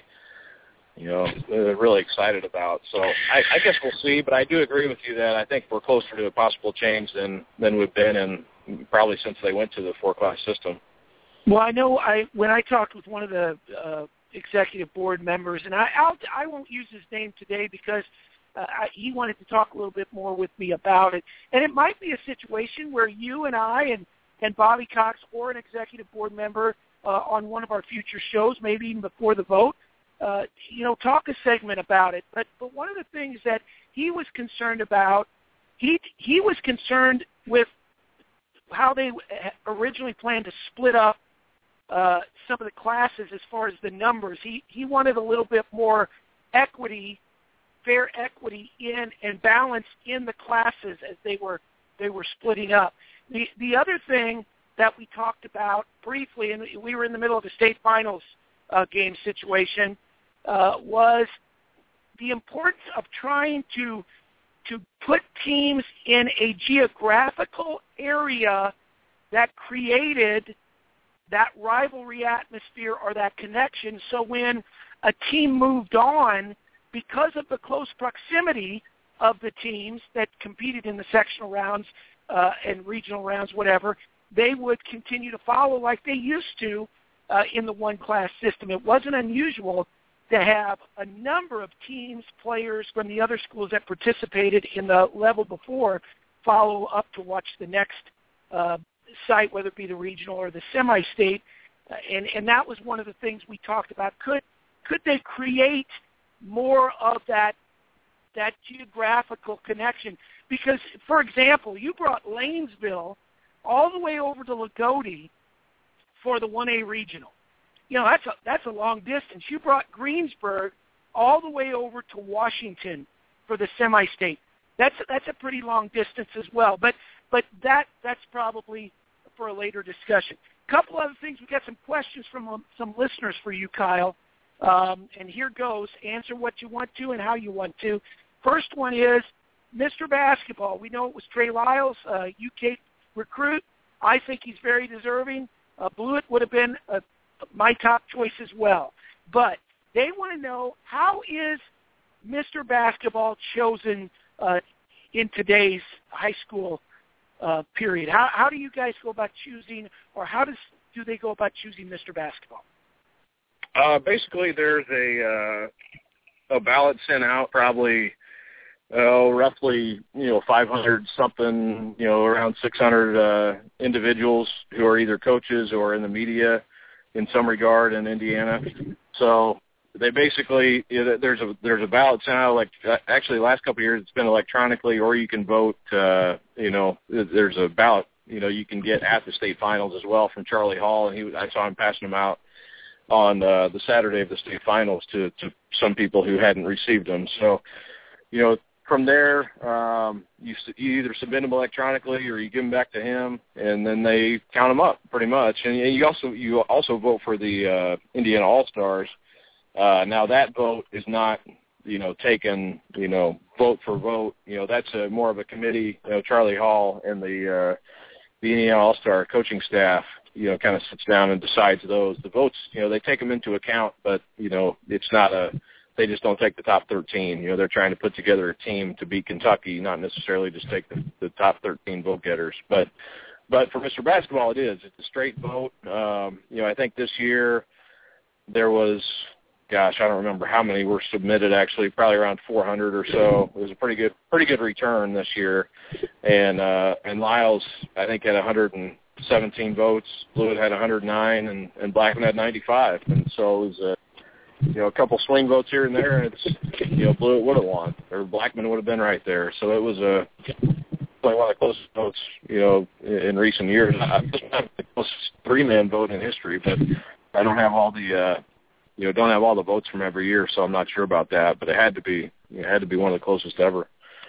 excited about. So I guess we'll see. But I do agree with you that I think we're closer to a possible change than we've been in probably since they went to the four-class system. Well, I know when I talked with one of the executive board members, and I won't use his name today because he wanted to talk a little bit more with me about it. And it might be a situation where you and I and Bobby Cox or an executive board member on one of our future shows, maybe even before the vote, talk a segment about it. But one of the things that he was concerned about, he was concerned with how they originally planned to split up some of the classes as far as the numbers. He wanted a little bit more equity, fair equity in and balance in the classes as they were splitting up. The other thing that we talked about briefly, and we were in the middle of a state finals game situation, was the importance of trying to put teams in a geographical area that created that rivalry atmosphere or that connection. So when a team moved on, because of the close proximity of the teams that competed in the sectional rounds and regional rounds, whatever, they would continue to follow like they used to in the one-class system. It wasn't unusual to have a number of teams, players from the other schools that participated in the level before follow up to watch the next site, whether it be the regional or the semi-state. And that was one of the things we talked about. Could they create more of that geographical connection? because, for example, you brought Lanesville all the way over to Lagodi for the 1A regional. You know, that's a long distance. You brought Greensburg all the way over to Washington for the semi-state. That's a pretty long distance as well. But that's probably for a later discussion. A couple other things. We've got some questions from some listeners for you, Kyle. And here goes. Answer what you want to and how you want to. First one is Mr. Basketball. We know it was Trey Lyles, UK recruit. I think he's very deserving. Blewett would have been my top choice as well. But they want to know, how is Mr. Basketball chosen in today's high school period? How do you guys go about choosing, or do they go about choosing Mr. Basketball? Basically, there's a ballot sent out, probably roughly 500 something, around 600 individuals who are either coaches or in the media in some regard in Indiana. So they basically, there's a ballot sent out. Like actually, the last couple of years it's been electronically, or you can vote. There's a ballot you can get at the state finals as well from Charlie Hall, and I saw him passing them out on the Saturday of the state finals to some people who hadn't received them. So, from there, you either submit them electronically or you give them back to him, and then they count them up pretty much. And you also vote for the Indiana All-Stars. Now that vote is not taken vote for vote. That's more of a committee. Charlie Hall and the Indiana All-Star coaching staff kind of sits down and decides those. The votes, they take them into account, but, it's not they just don't take the top 13. They're trying to put together a team to beat Kentucky, not necessarily just take the top 13 vote getters. But for Mr. Basketball, it's a straight vote. I think this year there was, I don't remember how many were submitted actually, probably around 400 or so. It was a pretty good return this year. And Lyles, I think, had 117 votes. Blewett had 109, and Blackman had 95. And so it was a couple swing votes here and there, and it's Blewett would have won, or Blackman would have been right there. So it was probably one of the closest votes in recent years. It's not the closest three-man vote in history, but I don't have all the don't have all the votes from every year, so I'm not sure about that. But it had to be one of the closest ever.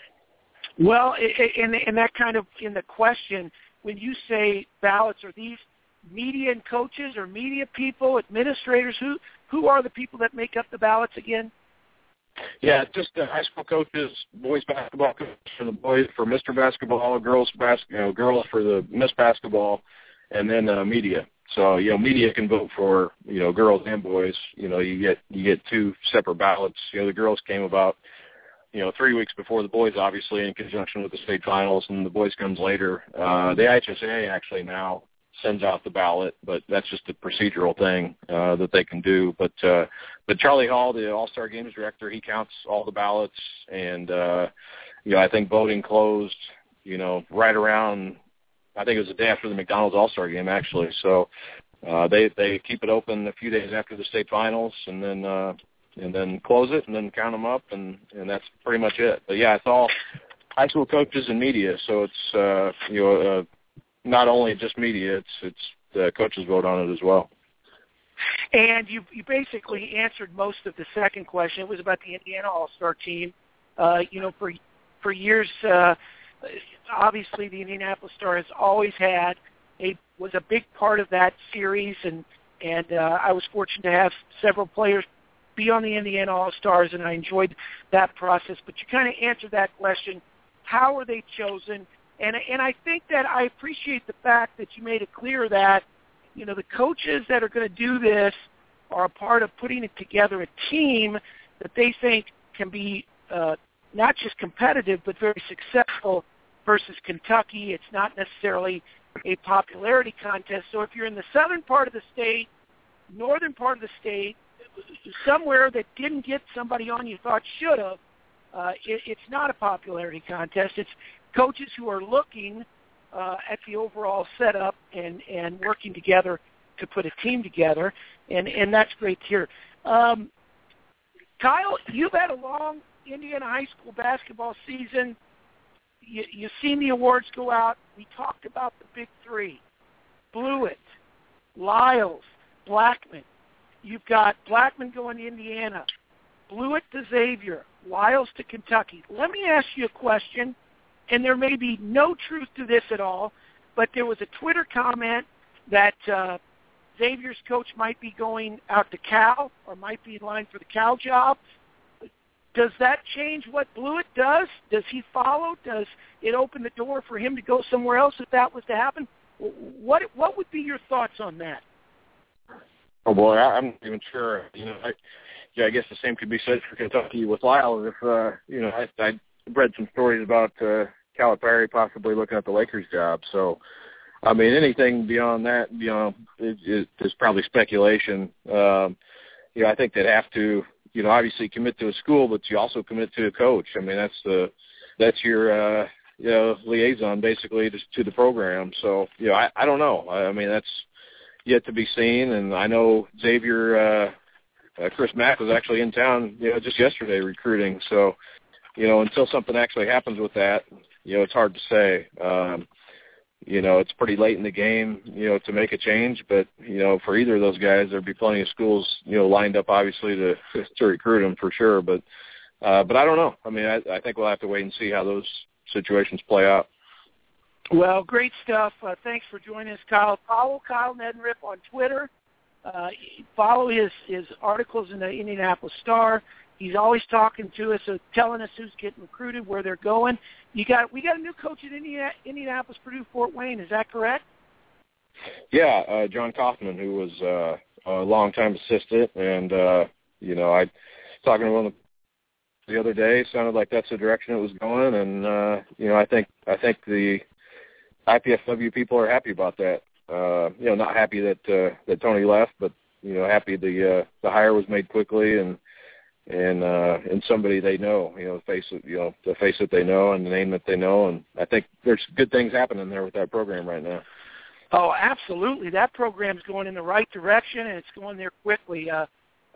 Well, and that kind of in the question, when you say ballots, are these media and coaches or media people, administrators? Who are the people that make up the ballots again? Yeah, just high school coaches, boys basketball coaches for the boys, for Mr. Basketball, girls girls for the Miss Basketball, and then media. So media can vote for girls and boys. You get two separate ballots. The girls came about 3 weeks before the boys, obviously, in conjunction with the state finals, and the boys comes later. The IHSA actually now sends out the ballot, but that's just a procedural thing that they can do. But Charlie Hall, the All-Star Games director, he counts all the ballots, and I think voting closed right around, I think it was the day after the McDonald's All-Star Game, actually. So they keep it open a few days after the state finals, and then close it, and then count them up, and that's pretty much it. But yeah, it's all high school coaches and media, so it's not only just media, it's the coaches vote on it as well. And you basically answered most of the second question. It was about the Indiana All-Star team. For years, obviously the Indianapolis Star has always was a big part of that series, and I was fortunate to have several players be on the Indiana All-Stars, and I enjoyed that process. But you kind of answered that question: how are they chosen? And I think that I appreciate the fact that you made it clear that the coaches that are going to do this are a part of putting it together a team that they think can be not just competitive but very successful versus Kentucky. It's not necessarily a popularity contest. So if you're in the southern part of the state, northern part of the state, somewhere that didn't get somebody on you thought should have, it's not a popularity contest. It's coaches who are looking at the overall setup and working together to put a team together, and that's great to hear. Kyle, you've had a long Indiana high school basketball season. you've seen the awards go out. We talked about the big three: Blewett, Lyles, Blackman. You've got Blackman going to Indiana, Blewett to Xavier, Lyles to Kentucky. Let me ask you a question, and there may be no truth to this at all, but there was a Twitter comment that Xavier's coach might be going out to Cal or might be in line for the Cal job. Does that change what Blewett does? Does he follow? Does it open the door for him to go somewhere else if that was to happen? What would be your thoughts on that? Oh, boy, I'm not even sure. I guess the same could be said for Kentucky with Lyles. If, I read some stories about Calipari possibly looking at the Lakers job. So, I mean, anything beyond that, is probably speculation. I think they'd have to, obviously commit to a school, but you also commit to a coach. I mean, that's your, liaison basically to the program. So, I don't know. I mean, that's yet to be seen. And I know Xavier, Chris Mack was actually in town, just yesterday recruiting. So, until something actually happens with that, it's hard to say. It's pretty late in the game, to make a change. But, for either of those guys, there'd be plenty of schools, lined up obviously to recruit them for sure. But I don't know. I mean, I think we'll have to wait and see how those situations play out. Well, great stuff. Thanks for joining us, Kyle. Follow Kyle Neddenriep on Twitter. Follow his articles in the Indianapolis Star. He's always talking to us, telling us who's getting recruited, where they're going. We got a new coach at Indianapolis, Purdue, Fort Wayne. Is that correct? Yeah, John Kaufman, who was a longtime assistant, and I talking to him the other day. Sounded like that's the direction it was going, and I think the IPFW people are happy about that. Not happy that Tony left, but happy the hire was made quickly and somebody they know, the face that they know and the name that they know, and I think there's good things happening there with that program right now. Oh, absolutely. That program's going in the right direction, and it's going there quickly. I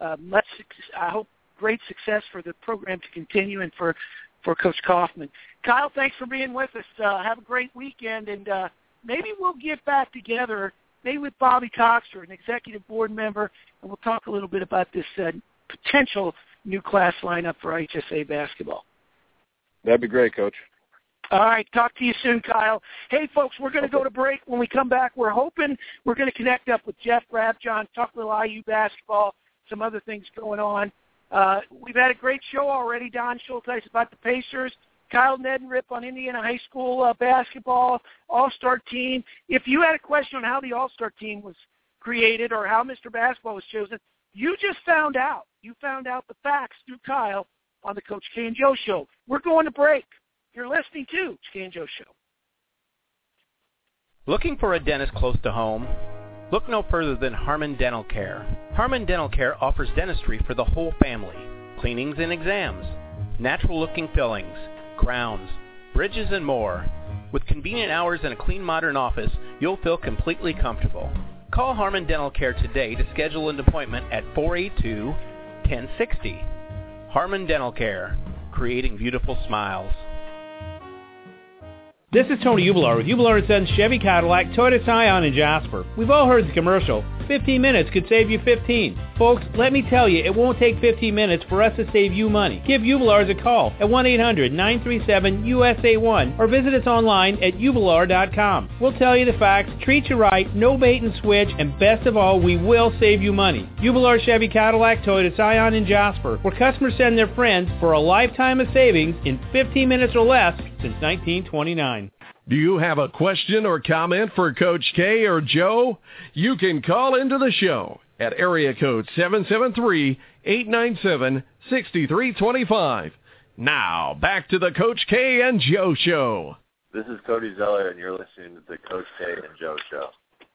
hope great success for the program to continue and for Coach Kaufman. Kyle, thanks for being with us. Have a great weekend, and maybe we'll get back together, maybe with Bobby Cox or an executive board member, and we'll talk a little bit about this potential new class lineup for HSA basketball. That'd be great, Coach. All right, talk to you soon, Kyle. Hey, folks, we're going to go to break. When we come back, we're hoping we're going to connect up with Jeff Rabjohn, talk a little IU basketball, some other things going on. We've had a great show already. Don Schulteis about the Pacers, Kyle Neddenriep on Indiana high school basketball, All-Star team. If you had a question on how the All-Star team was created or how Mr. Basketball was chosen, you just found out. You found out the facts through Kyle on the Coach K and Joe Show. We're going to break. You're listening to Coach K and Joe Show. Looking for a dentist close to home? Look no further than Harmon Dental Care. Harmon Dental Care offers dentistry for the whole family. Cleanings and exams, natural-looking fillings, crowns, bridges, and more. With convenient hours and a clean, modern office, you'll feel completely comfortable. Call Harmon Dental Care today to schedule an appointment at 482-1060. Harmon Dental Care, creating beautiful smiles. This is Tony Ublar with Ublar & Sons Chevy Cadillac, Toyota Scion, and Jasper. We've all heard the commercial. 15 minutes could save you 15. Folks, let me tell you, it won't take 15 minutes for us to save you money. Give Ublar's a call at 1-800-937-USA1 or visit us online at ublar.com. We'll tell you the facts, treat you right, no bait and switch, and best of all, we will save you money. Ublar Chevy Cadillac, Toyota Scion, and Jasper, where customers send their friends for a lifetime of savings in 15 minutes or less since 1929. Do you have a question or comment for Coach K or Joe? You can call into the show at area code 773-897-6325. Now, back to the Coach K and Joe Show. This is Cody Zeller, and you're listening to the Coach K and Joe Show.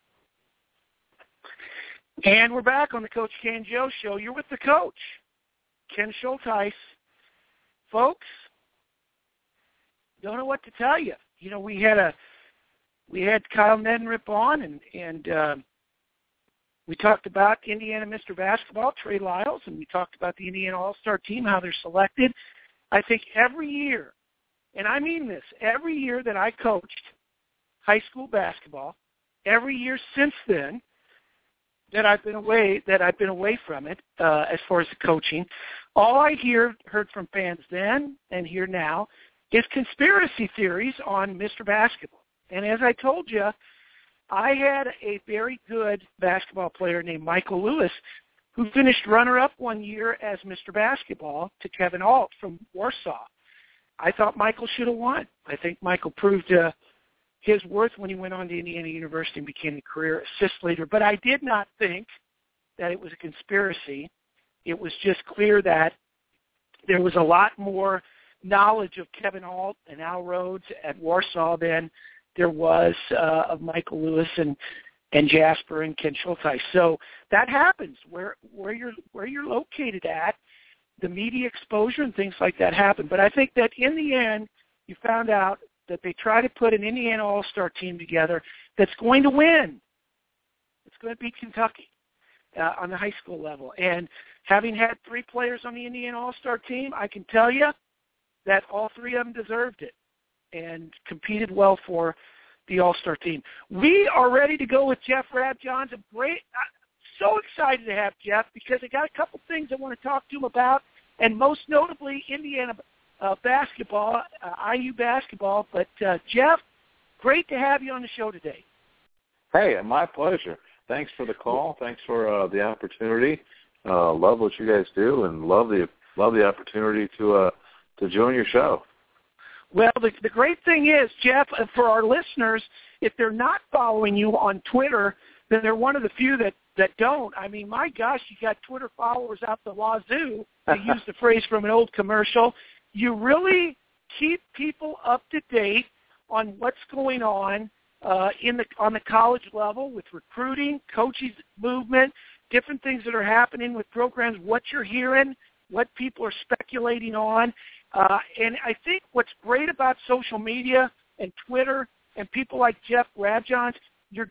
And we're back on the Coach K and Joe Show. You're with the coach, Ken Schulteis. Folks, don't know what to tell you. You know, we had Kyle Neddenriep on, and we talked about Indiana Mr. Basketball, Trey Lyles, and we talked about the Indiana All-Star team, how they're selected. I think every year and I mean this, every year that I coached high school basketball, every year since then that I've been away from it, as far as the coaching, all I heard from fans then and hear now is conspiracy theories on Mr. Basketball. And as I told you, I had a very good basketball player named Michael Lewis who finished runner-up one year as Mr. Basketball to Kevin Alt from Warsaw. I thought Michael should have won. I think Michael proved his worth when he went on to Indiana University and became a career assist leader. But I did not think that it was a conspiracy. It was just clear that there was a lot more knowledge of Kevin Alt and Al Rhodes at Warsaw than there was of Michael Lewis and Jasper and Ken Schultheis. So that happens where you're located at. The media exposure and things like that happen. But I think that in the end, you found out that they try to put an Indiana All-Star team together that's going to win. It's going to beat Kentucky on the high school level. And having had 3 players on the Indiana All-Star team, I can tell you that all 3 of them deserved it and competed well for the All-Star team. We are ready to go with Jeff Rabjohns. So excited to have Jeff because I got a couple things I want to talk to him about, and most notably Indiana basketball, IU basketball. But Jeff, great to have you on the show today. Hey, my pleasure. Thanks for the call. Thanks for the opportunity. Love what you guys do, and love the opportunity to join your show. Well, the great thing is, Jeff, for our listeners, if they're not following you on Twitter, then they're one of the few that don't. I mean, my gosh, you got Twitter followers out the wazoo, to use the phrase from an old commercial. You really keep people up to date on what's going on on the college level with recruiting, coaches movement, different things that are happening with programs, what you're hearing, what people are speculating on. And I think what's great about social media and Twitter and people like Jeff Rabjohns, you're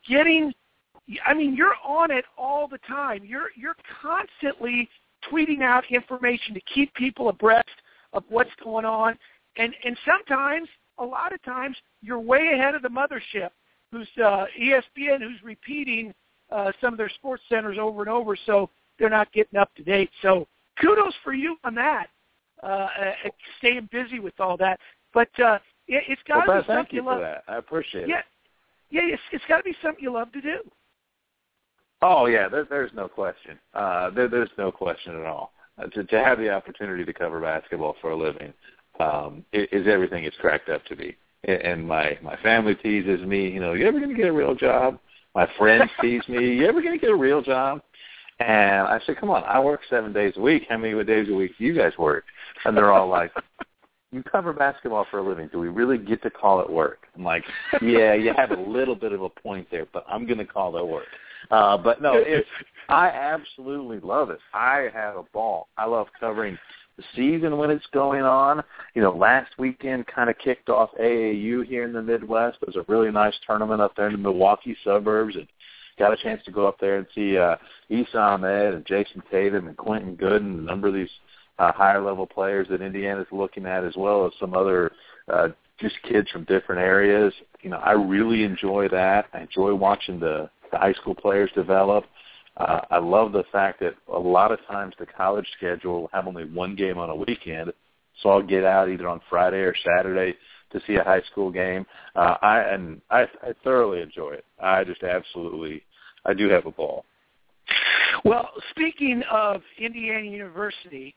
on it all the time. You're constantly tweeting out information to keep people abreast of what's going on. And sometimes, a lot of times, you're way ahead of the mothership, who's ESPN, who's repeating some of their sports centers over and over, so they're not getting up to date. So kudos for you on that, staying busy with all that. But it's got to be something you love. Thank you for that. I appreciate it. Yeah, it's got to be something you love to do. Oh, yeah, there's no question. There's no question at all. To have the opportunity to cover basketball for a living is everything it's cracked up to be. And my family teases me, you ever going to get a real job? My friends tease me, you ever going to get a real job? And I say, come on, I work 7 days a week. How many days a week do you guys work? And they're all like, you cover basketball for a living. Do we really get to call it work? I'm like, yeah, you have a little bit of a point there, but I'm going to call it work. But no, I absolutely love it. I have a ball. I love covering the season when it's going on. Last weekend kind of kicked off AAU here in the Midwest. It was a really nice tournament up there in the Milwaukee suburbs, and got a chance to go up there and see Issa Ahmed and Jason Tatum and Quentin Gooden, a number of these higher-level players that Indiana's looking at, as well as some other just kids from different areas. I really enjoy that. I enjoy watching the high school players develop. I love the fact that a lot of times the college schedule will have only one game on a weekend, so I'll get out either on Friday or Saturday to see a high school game. I thoroughly enjoy it. I do have a ball. Well, speaking of Indiana University,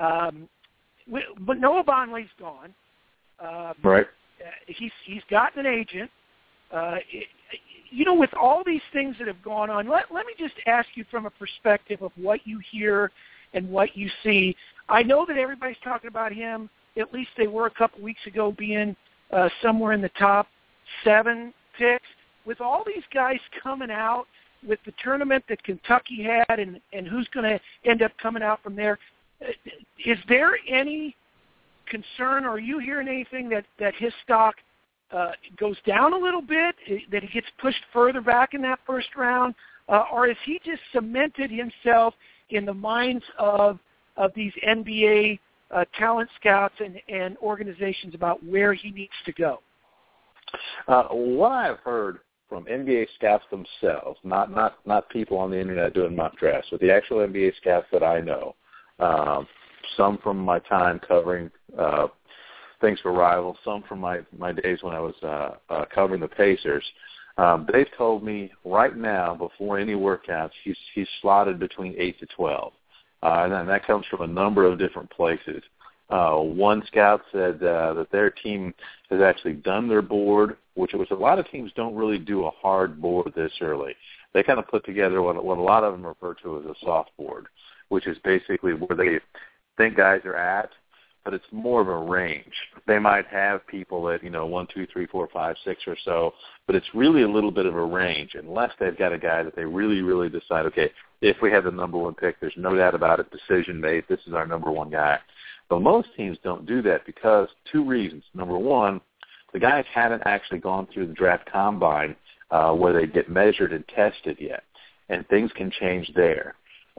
but Noah Vonleh's gone. Right. He's gotten an agent. With all these things that have gone on, let me just ask you from a perspective of what you hear and what you see. I know that everybody's talking about him, at least they were a couple weeks ago, being somewhere in the top 7 picks. With all these guys coming out, with the tournament that Kentucky had and who's going to end up coming out from there, is there any concern, or are you hearing anything that his stock goes down a little bit, that he gets pushed further back in that first round, or has he just cemented himself in the minds of these NBA talent scouts and organizations about where he needs to go? What I've heard from NBA scouts themselves, not people on the internet doing mock drafts, but the actual NBA scouts that I know, some from my time covering things for Rivals, some from my days when I was covering the Pacers, they've told me right now, before any workouts, he's slotted between 8 to 12. And then that comes from a number of different places. One scout said that their team has actually done their board, which a lot of teams don't really do a hard board this early. They kind of put together what a lot of them refer to as a soft board, which is basically where they think guys are at, but it's more of a range. They might have people at 1, 2, 3, 4, 5, 6 or so, but it's really a little bit of a range unless they've got a guy that they really, really decide, okay, if we have the number one pick, there's no doubt about it, decision made, this is our number one guy. But most teams don't do that because two reasons. Number one, the guys haven't actually gone through the draft combine where they get measured and tested yet, and things can change there.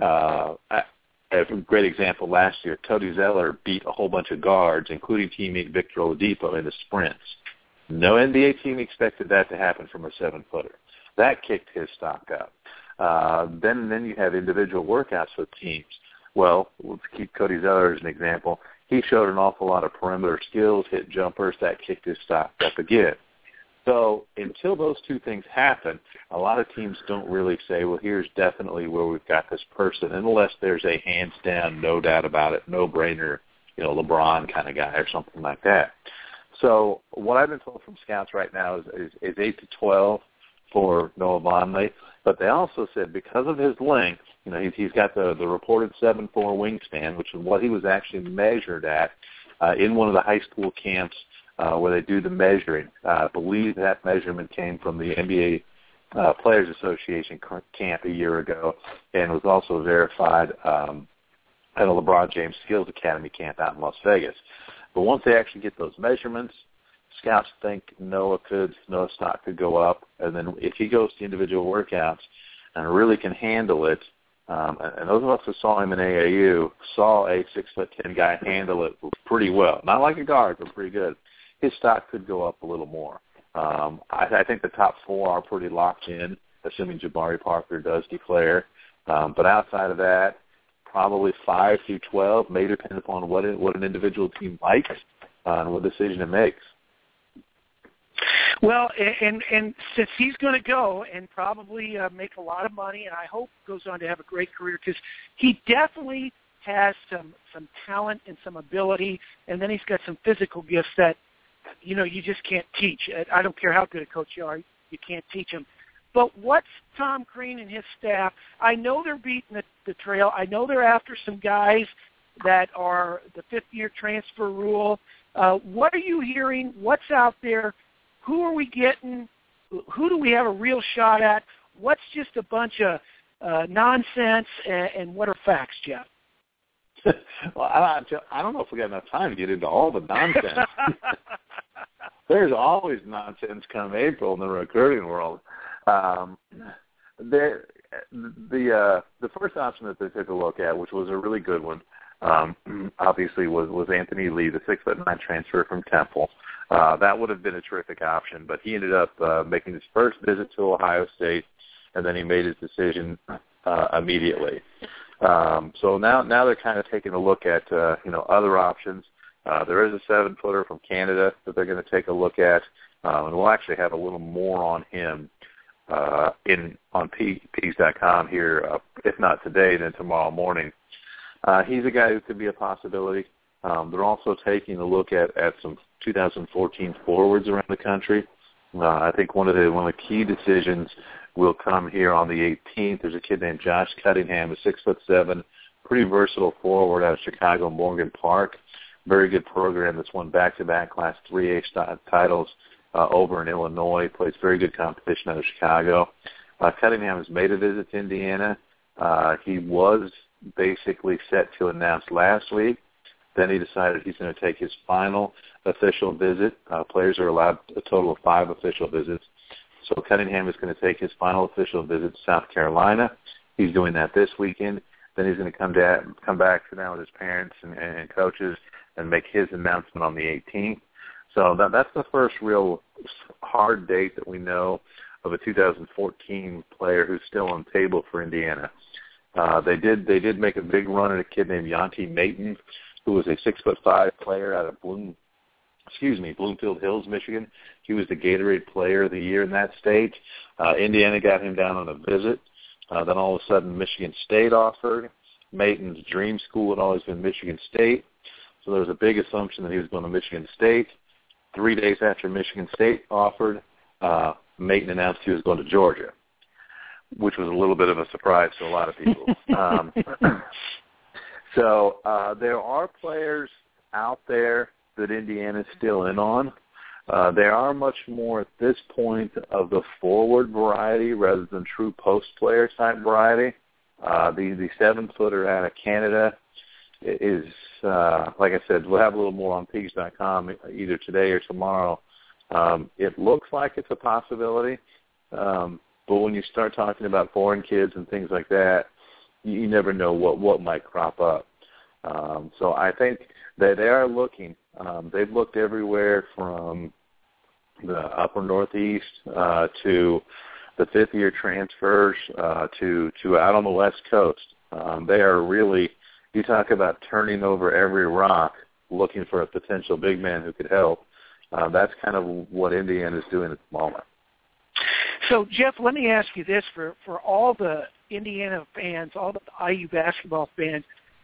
A great example last year, Cody Zeller beat a whole bunch of guards, including teammate Victor Oladipo, in the sprints. No NBA team expected that to happen from a 7-footer. That kicked his stock up. Then you have individual workouts with teams. Well, let's keep Cody Zeller as an example. He showed an awful lot of perimeter skills, hit jumpers, that kicked his stock up again. So until those two things happen, a lot of teams don't really say, well, here's definitely where we've got this person, unless there's a hands down, no doubt about it, no-brainer, LeBron kind of guy or something like that. So what I've been told from scouts right now is 8 to 12 for Noah Vonleh, but they also said because of his length, he's got the reported 7'4" wingspan, which is what he was actually measured at in one of the high school camps where they do the measuring. I believe that measurement came from the NBA Players Association camp a year ago and was also verified at a LeBron James Skills Academy camp out in Las Vegas. But once they actually get those measurements, scouts think Noah's stock could go up, and then if he goes to individual workouts and really can handle it, and those of us who saw him in AAU saw a 6'10" guy handle it pretty well. Not like a guard, but pretty good. His stock could go up a little more. I think the top 4 are pretty locked in, assuming Jabari Parker does declare. But outside of that, probably 5 through 12 may depend upon what an individual team likes and what decision it makes. Well, and since he's going to go and probably make a lot of money, and I hope goes on to have a great career, because he definitely has some talent and some ability, and then he's got some physical gifts that, you just can't teach. I don't care how good a coach you are, you can't teach him. But what's Tom Crean and his staff? I know they're beating the trail. I know they're after some guys that are the 5th-year transfer rule. What are you hearing? What's out there? Who are we getting? Who do we have a real shot at? What's just a bunch of nonsense, and what are facts, Jeff? Well, I don't know if we got enough time to get into all the nonsense. There's always nonsense come April in the recruiting world. The first option that they took a look at, which was a really good one, obviously was Anthony Lee, the 6'9" transfer from Temple. That would have been a terrific option, but he ended up making his first visit to Ohio State, and then he made his decision immediately. So now they're kind of taking a look at other options. There is a 7-footer from Canada that they're going to take a look at, and we'll actually have a little more on him on Peas.com here, if not today, then tomorrow morning. He's a guy who could be a possibility. They're also taking a look at some 2014 forwards around the country. I think one of the key decisions will come here on the 18th. There's a kid named Josh Cunningham, a 6'7", pretty versatile forward out of Chicago Morgan Park. Very good program that's won back-to-back Class 3A titles over in Illinois. Plays very good competition out of Chicago. Cunningham has made a visit to Indiana. He was basically set to announce last week. Then he decided he's going to take his final official visit. Players are allowed a total of 5 official visits. So Cunningham is going to take his final official visit to South Carolina. He's doing that this weekend. Then he's going to come back, sit down with his parents and coaches, and make his announcement on the 18th. So that's the first real hard date that we know of a 2014 player who's still on the table for Indiana. They did make a big run at a kid named Yanti Mayton, who was a 6'5" player out of Bloomfield Hills, Michigan. He was the Gatorade Player of the Year in that state. Indiana got him down on a visit. Then all of a sudden, Michigan State offered. Mayton's dream school had always been Michigan State, so there was a big assumption that he was going to Michigan State. 3 days after Michigan State offered, Mayton announced he was going to Georgia, which was a little bit of a surprise to a lot of people. So there are players out there that Indiana's still in on. There are much more at this point of the forward variety rather than true post player type variety. The 7-footer out of Canada is, like I said, we'll have a little more on Pigs.com either today or tomorrow. It looks like it's a possibility, but when you start talking about foreign kids and things like that, you never know what might crop up. So I think that they are looking. They've looked everywhere from the upper Northeast to the fifth-year transfers to out on the West Coast. They are really, you talk about turning over every rock looking for a potential big man who could help. That's kind of what Indiana is doing at the moment. So, Jeff, let me ask you this. For all the Indiana fans, all the IU basketball fans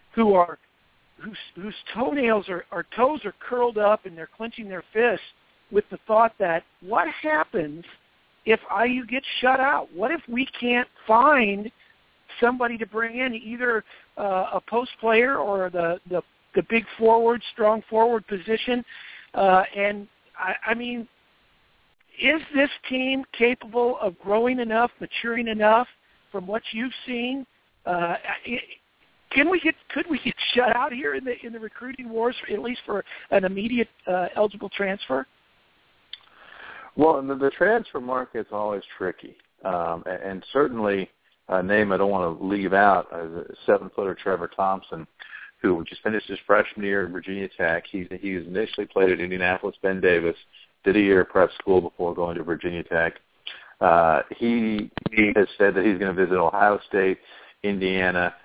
whose toes are curled up and they're clenching their fists with the thought that what happens if IU gets shut out? What if we can't find somebody to bring in, either a post player or the big forward, strong forward position? And I mean, is this team capable of growing enough, maturing enough from what you've seen? Could we get shut out here in the recruiting wars, at least for an immediate eligible transfer? Well, the transfer market's always tricky, and certainly a name I don't want to leave out is 7-footer Trevor Thompson, who just finished his freshman year at Virginia Tech. He initially played at Indianapolis Ben Davis, did a year of prep school before going to Virginia Tech. He has said that he's going to visit Ohio State, Indiana,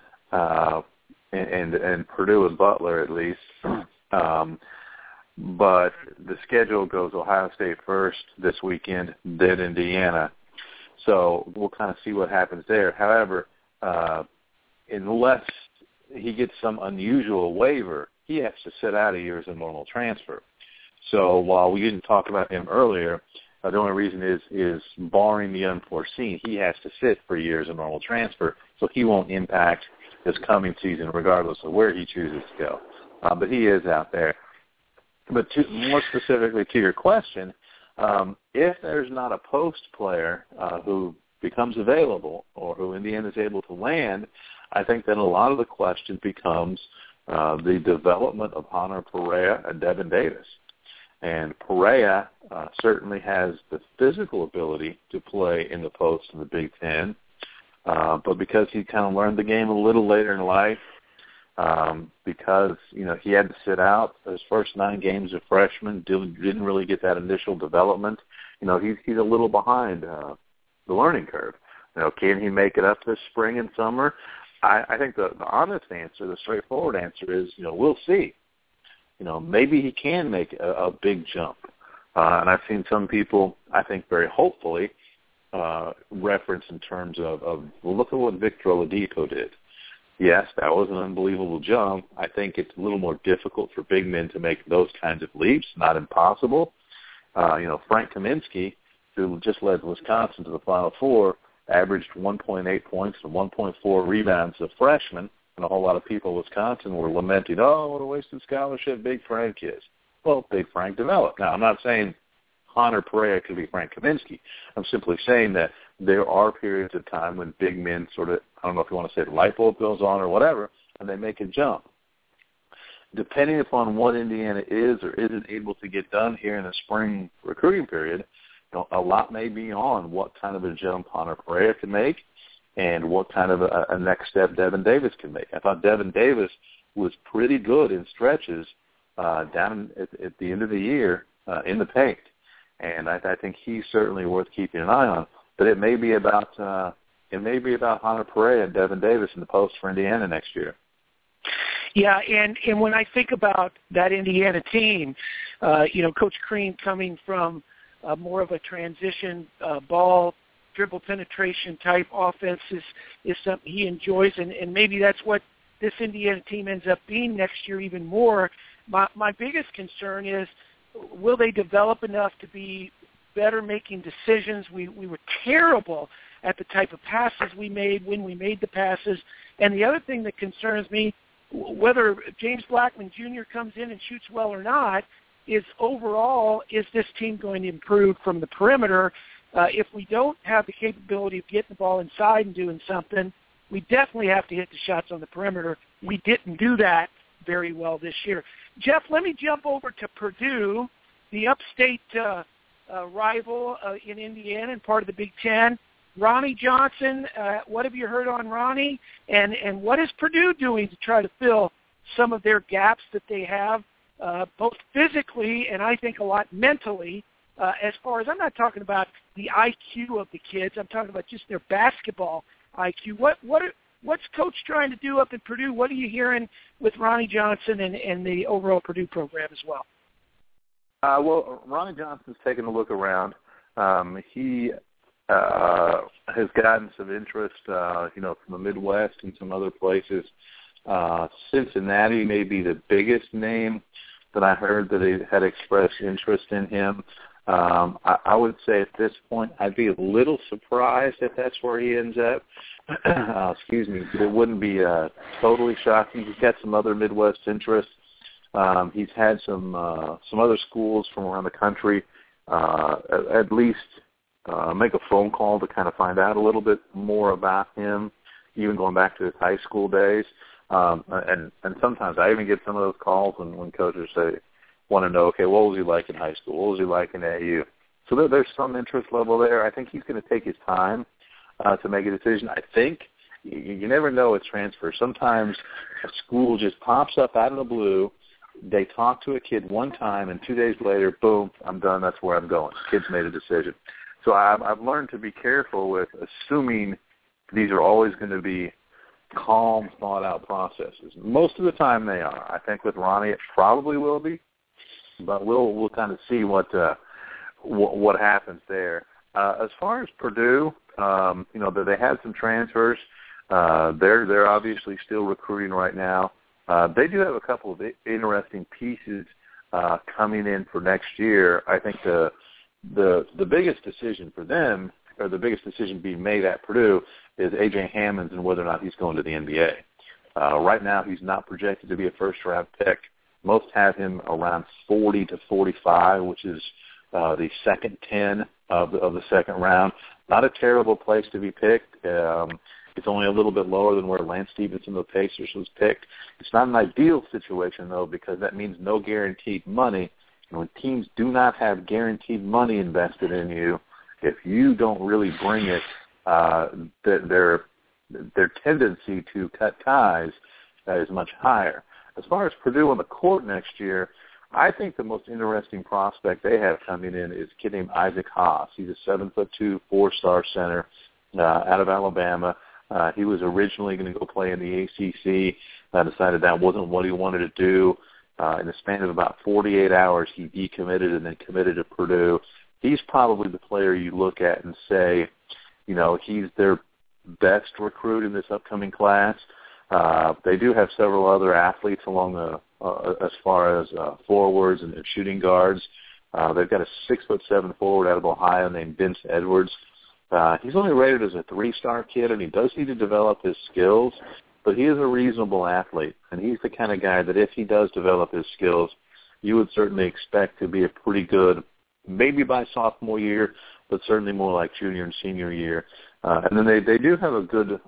and Purdue and Butler at least. But the schedule goes Ohio State first this weekend, then Indiana. So we'll kind of see what happens there. However, unless he gets some unusual waiver, he has to sit out a year as a normal transfer. So while we didn't talk about him earlier, the only reason is barring the unforeseen, he has to sit for years a normal transfer, so he won't impact this coming season regardless of where he chooses to go. But he is out there. But more specifically to your question, if there's not a post player who becomes available or who Indiana is able to land, I think that a lot of the question becomes the development of Hunter Perea and Devin Davis. And Perea certainly has the physical ability to play in the post in the Big Ten, but because he kind of learned the game a little later in life, because he had to sit out his first 9 games as freshman, didn't really get that initial development. He's a little behind the learning curve. Can he make it up this spring and summer? I think the honest answer, the straightforward answer is, we'll see. Maybe he can make a big jump. And I've seen some people, I think very hopefully, reference in terms of look at what Victor Oladipo did. Yes, that was an unbelievable jump. I think it's a little more difficult for big men to make those kinds of leaps, not impossible. Frank Kaminsky, who just led Wisconsin to the Final Four, averaged 1.8 points and 1.4 rebounds as a freshman, and a whole lot of people in Wisconsin were lamenting, what a wasted scholarship Big Frank is. Well, Big Frank developed. Now, I'm not saying Hunter Perea could be Frank Kaminsky. I'm simply saying that there are periods of time when big men sort of, I don't know if you want to say the light bulb goes on or whatever, and they make a jump. Depending upon what Indiana is or isn't able to get done here in the spring recruiting period, a lot may be on what kind of a jump Hunter Perea can make and what kind of a next step Devin Davis can make. I thought Devin Davis was pretty good in stretches down at the end of the year in the paint, and I think he's certainly worth keeping an eye on. But it may be about Hunter Perea and Devin Davis in the post for Indiana next year. Yeah, and when I think about that Indiana team, Coach Crean coming from more of a transition ball, dribble penetration type offense is something he enjoys, and maybe that's what this Indiana team ends up being next year even more. My biggest concern is, will they develop enough to be better making decisions? We were terrible at the type of passes we made when we made the passes. And the other thing that concerns me, whether James Blackman Jr. comes in and shoots well or not, is overall, is this team going to improve from the perimeter? If we don't have the capability of getting the ball inside and doing something, we definitely have to hit the shots on the perimeter. We didn't do that very well this year. Jeff, let me jump over to Purdue, the upstate rival in Indiana and part of the Big Ten. Ronnie Johnson, what have you heard on Ronnie? And what is Purdue doing to try to fill some of their gaps that they have, both physically and I think a lot mentally, as far as I'm not talking about the IQ of the kids. I'm talking about just their basketball IQ. What's Coach trying to do up at Purdue? What are you hearing with Ronnie Johnson and the overall Purdue program as well? Well, Ronnie Johnson's taken a look around. He has gotten some interest, from the Midwest and some other places. Cincinnati may be the biggest name that I heard that they had expressed interest in him. I would say at this point I'd be a little surprised if that's where he ends up. Excuse me. It wouldn't be totally shocking. He's got some other Midwest interests. He's had some other schools from around the country at least make a phone call to kind of find out a little bit more about him, even going back to his high school days. And sometimes I even get some of those calls when coaches want to know, okay, what was he like in high school? What was he like in AAU? So there's some interest level there. I think he's going to take his time to make a decision. I think you never know with transfer. Sometimes a school just pops up out of the blue. They talk to a kid one time, and 2 days later, boom, I'm done. That's where I'm going. Kid's made a decision. So I've learned to be careful with assuming these are always going to be calm, thought-out processes. Most of the time they are. I think with Ronnie it probably will be, but we'll kind of see what happens there. As far as Purdue, that they had some transfers. They're obviously still recruiting right now. They do have a couple of interesting pieces coming in for next year. I think the biggest decision for them, or the biggest decision being made at Purdue, is A.J. Hammons and whether or not he's going to the NBA. Right now he's not projected to be a first-round pick. Most have him around 40 to 45, which is the second 10 of the second round. Not a terrible place to be picked. It's only a little bit lower than where Lance Stevenson of the Pacers was picked. It's not an ideal situation, though, because that means no guaranteed money. And when teams do not have guaranteed money invested in you, if you don't really bring it, their tendency to cut ties is much higher. As far as Purdue on the court next year, I think the most interesting prospect they have coming in is a kid named Isaac Haas. He's a 7'2", 4-star center out of Alabama. He was originally going to go play in the ACC. Decided that wasn't what he wanted to do. In the span of about 48 hours, he decommitted and then committed to Purdue. He's probably the player you look at and say, he's their best recruit in this upcoming class. They do have several other athletes along as far as forwards and shooting guards. They've got a 6'7" forward out of Ohio named Vince Edwards. He's only rated as a 3-star kid, and he does need to develop his skills, but he is a reasonable athlete, and he's the kind of guy that if he does develop his skills, you would certainly expect to be a pretty good, maybe by sophomore year, but certainly more like junior and senior year. And then they do have a good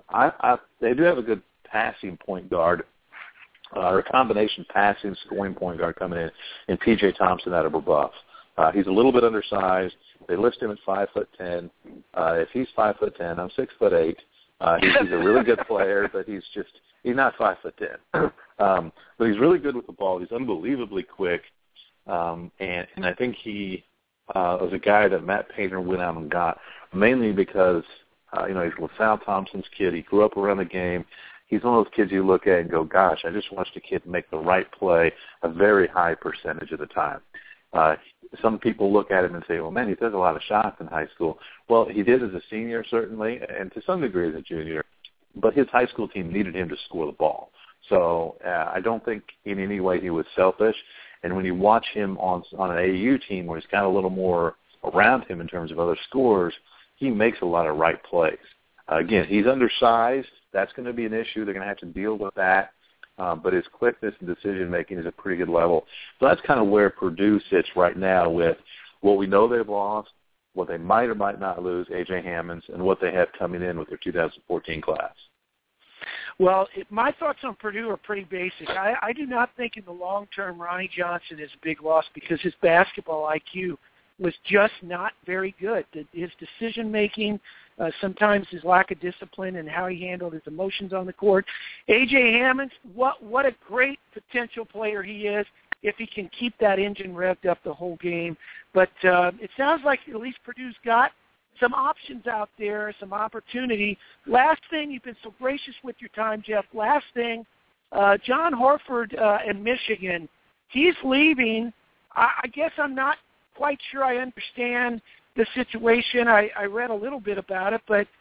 passing point guard, or a combination passing scoring point guard coming in P.J. Thompson out of Rebuff. He's a little bit undersized. They list him at 5'10". If he's 5'10", I'm 6'8". He's a really good player, but he's not 5'10". But he's really good with the ball. He's unbelievably quick, and I think he was a guy that Matt Painter went out and got mainly because he's LaSalle Thompson's kid. He grew up around the game. He's one of those kids you look at and go, gosh, I just watched a kid make the right play a very high percentage of the time. Some people look at him and say, well, man, he took a lot of shots in high school. Well, he did as a senior, certainly, and to some degree as a junior. But his high school team needed him to score the ball. So I don't think in any way he was selfish. And when you watch him on an AAU team where he's got a little more around him in terms of other scorers, he makes a lot of right plays. Again, he's undersized. That's going to be an issue. They're going to have to deal with that. But his quickness and decision-making is a pretty good level. So that's kind of where Purdue sits right now with what we know they've lost, what they might or might not lose, A.J. Hammonds, and what they have coming in with their 2014 class. Well, my thoughts on Purdue are pretty basic. I do not think in the long term Ronnie Johnson is a big loss because his basketball IQ was just not very good. His decision-making, sometimes his lack of discipline and how he handled his emotions on the court. A.J. Hammonds, what a great potential player he is if he can keep that engine revved up the whole game. But it sounds like at least Purdue's got some options out there, some opportunity. Last thing, you've been so gracious with your time, Jeff. Last thing, John Horford in Michigan, he's leaving. I guess I'm not quite sure I understand the situation. I read a little bit about it, but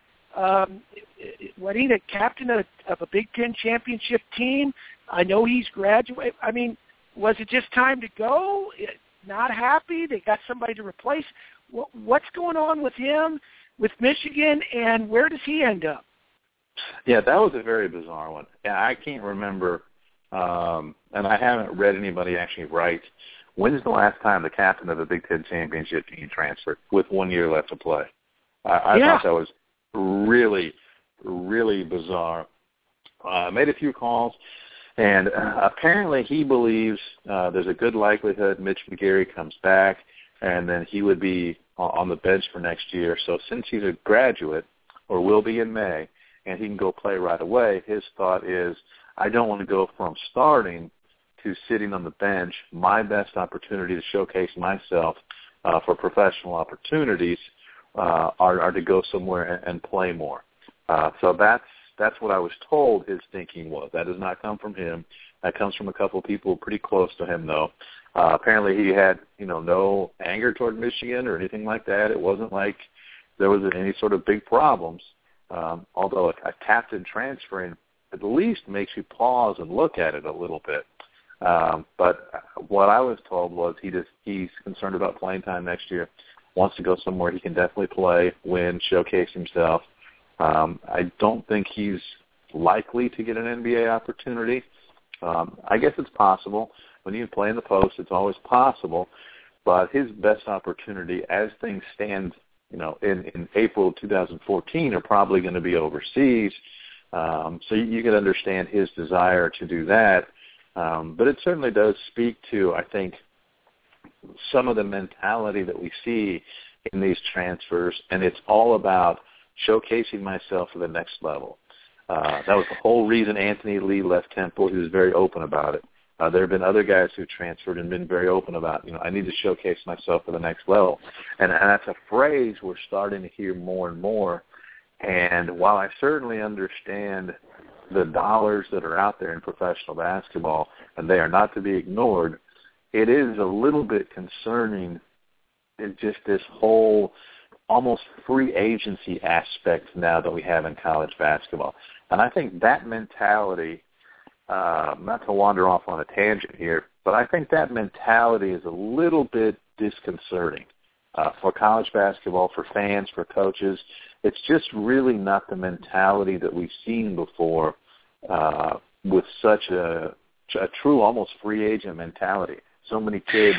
what, he the captain of a Big Ten championship team? I know he's graduated. I mean, was it just time to go? Not happy? They got somebody to replace? What's going on with him, with Michigan, and where does he end up? Yeah, that was a very bizarre one. Yeah, I can't remember, and I haven't read anybody actually write, when's the last time the captain of a Big Ten championship team transferred with 1 year left to play? I thought that was really, really bizarre. I made a few calls, and apparently he believes there's a good likelihood Mitch McGary comes back, and then he would be on the bench for next year. So since he's a graduate, or will be in May, and he can go play right away, his thought is, I don't want to go from starting to sitting on the bench. My best opportunity to showcase myself for professional opportunities are to go somewhere and play more. So that's what I was told his thinking was. That does not come from him. That comes from a couple of people pretty close to him, though. Apparently he had, no anger toward Michigan or anything like that. It wasn't like there was any sort of big problems, although a captain transferring at least makes you pause and look at it a little bit. But what I was told was he's concerned about playing time next year, wants to go somewhere he can definitely play, win, showcase himself. I don't think he's likely to get an NBA opportunity. I guess it's possible. When you play in the post, it's always possible. But his best opportunity as things stand, in April 2014 are probably going to be overseas. So you can understand his desire to do that. But it certainly does speak to, I think, some of the mentality that we see in these transfers, and it's all about showcasing myself for the next level. That was the whole reason Anthony Lee left Temple. He was very open about it. There have been other guys who transferred and been very open about, I need to showcase myself for the next level. And that's a phrase we're starting to hear more and more. And while I certainly understand the dollars that are out there in professional basketball, and they are not to be ignored, it is a little bit concerning in just this whole almost free agency aspect now that we have in college basketball. And I think that mentality, not to wander off on a tangent here, but I think that mentality is a little bit disconcerting for college basketball, for fans, for coaches. It's just really not the mentality that we've seen before with such a true almost free agent mentality. So many kids,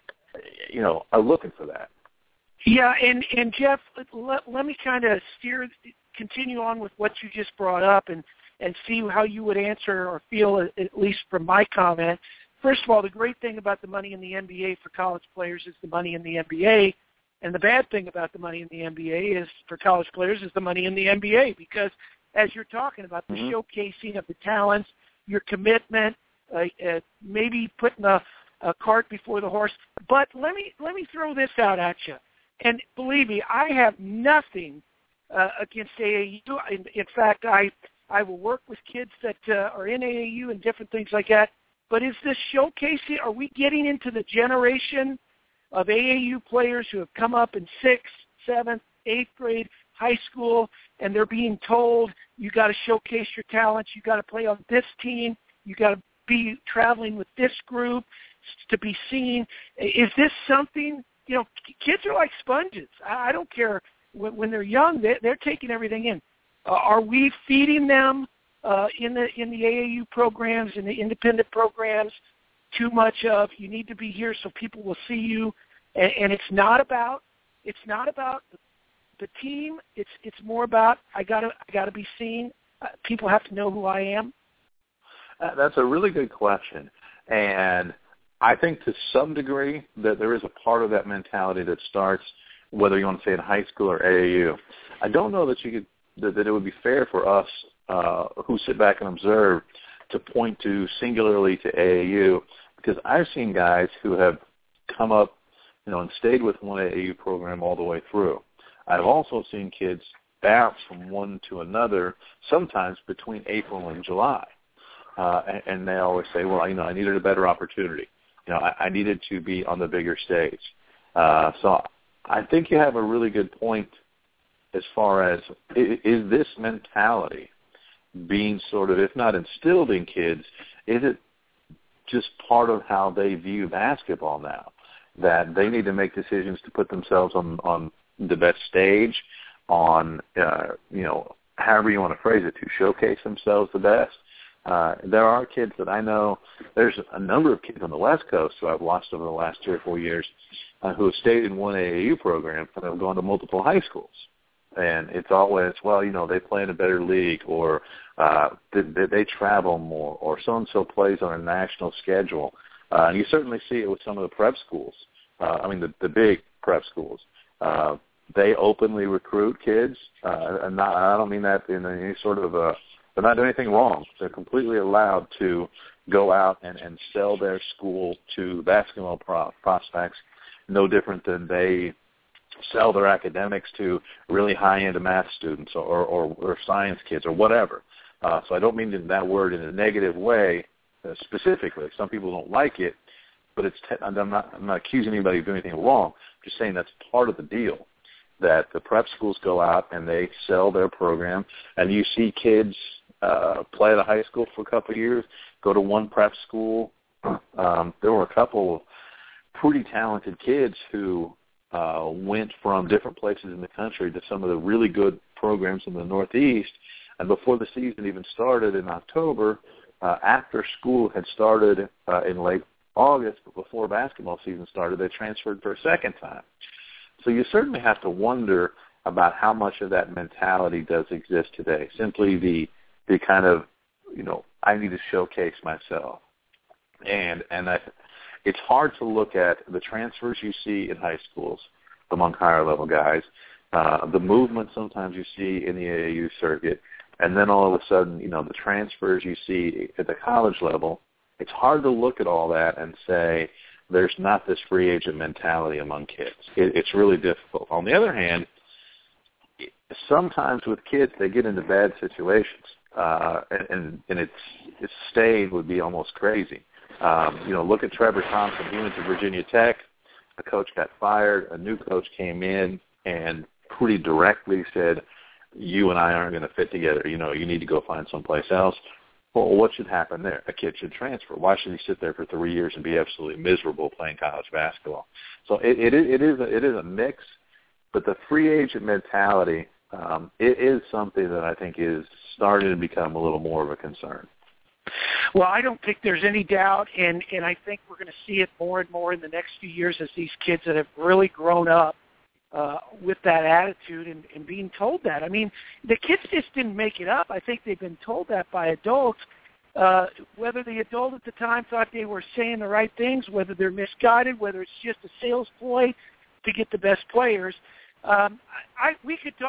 are looking for that. Yeah, and Jeff, let me kind of continue on with what you just brought up and see how you would answer or feel, at least from my comment. First of all, the great thing about the money in the NBA for college players is the money in the NBA, and the bad thing about the money in the NBA is for college players is the money in the NBA, because as you're talking about, the showcasing of the talents, your commitment, maybe putting a cart before the horse. But let me throw this out at you. And believe me, I have nothing against AAU. In fact, I will work with kids that are in AAU and different things like that. But is this showcasing, are we getting into the generation of AAU players who have come up in 6th, 7th, 8th grade, high school, and they're being told, you got to showcase your talents, you got to play on this team, you got to be traveling with this group to be seen? Is this something, kids are like sponges. I don't care. When they're young, they're taking everything in. Are we feeding them in the AAU programs, in the independent programs, too much of you need to be here so people will see you? And it's not about the team. It's more about I gotta be seen. People have to know who I am. That's a really good question, and I think to some degree that there is a part of that mentality that starts, whether you want to say in high school or AAU. I don't know that that it would be fair for us who sit back and observe to point to singularly to AAU, because I've seen guys who have come up, and stayed with one AAU program all the way through. I've also seen kids bounce from one to another, sometimes between April and July, and they always say, well, I needed a better opportunity. I needed to be on the bigger stage. So I think you have a really good point as far as, is this mentality being sort of, if not instilled in kids, is it just part of how they view basketball now, that they need to make decisions to put themselves on the best stage, on, however you want to phrase it, to showcase themselves the best? There are kids that I know, there's a number of kids on the West Coast who I've watched over the last 3 or 4 years who have stayed in one AAU program and have gone to multiple high schools. And it's always, well, they play in a better league, or they travel more, or so-and-so plays on a national schedule. And you certainly see it with some of the prep schools. The big prep schools. They openly recruit kids. And I don't mean that in any sort of they're not doing anything wrong. They're completely allowed to go out and sell their school to basketball prospects, no different than they sell their academics to really high-end math students or science kids or whatever. So I don't mean that word in a negative way specifically. Some people don't like it, but I'm not accusing anybody of doing anything wrong. I'm just saying that's part of the deal, that the prep schools go out and they sell their program, and you see kids play at a high school for a couple of years, go to one prep school. There were a couple of pretty talented kids who went from different places in the country to some of the really good programs in the Northeast, and before the season even started in October, after school had started in late August, but before basketball season started, they transferred for a second time. So you certainly have to wonder about how much of that mentality does exist today. Simply the kind of, I need to showcase myself. And it's hard to look at the transfers you see in high schools among higher-level guys, the movement sometimes you see in the AAU circuit, and then all of a sudden, the transfers you see at the college level. It's hard to look at all that and say there's not this free agent mentality among kids. It's really difficult. On the other hand, sometimes with kids, they get into bad situations, and it's staying would be almost crazy. Look at Trevor Thompson. He went to Virginia Tech. A coach got fired. A new coach came in and pretty directly said, you and I aren't going to fit together. You need to go find someplace else. Well, what should happen there? A kid should transfer. Why should he sit there for 3 years and be absolutely miserable playing college basketball? So it is a mix, but the free agent mentality, it is something that I think is starting to become a little more of a concern. Well, I don't think there's any doubt, and I think we're going to see it more and more in the next few years as these kids that have really grown up with that attitude and being told that. I mean, the kids just didn't make it up. I think they've been told that by adults, whether the adult at the time thought they were saying the right things, whether they're misguided, whether it's just a sales ploy to get the best players. We could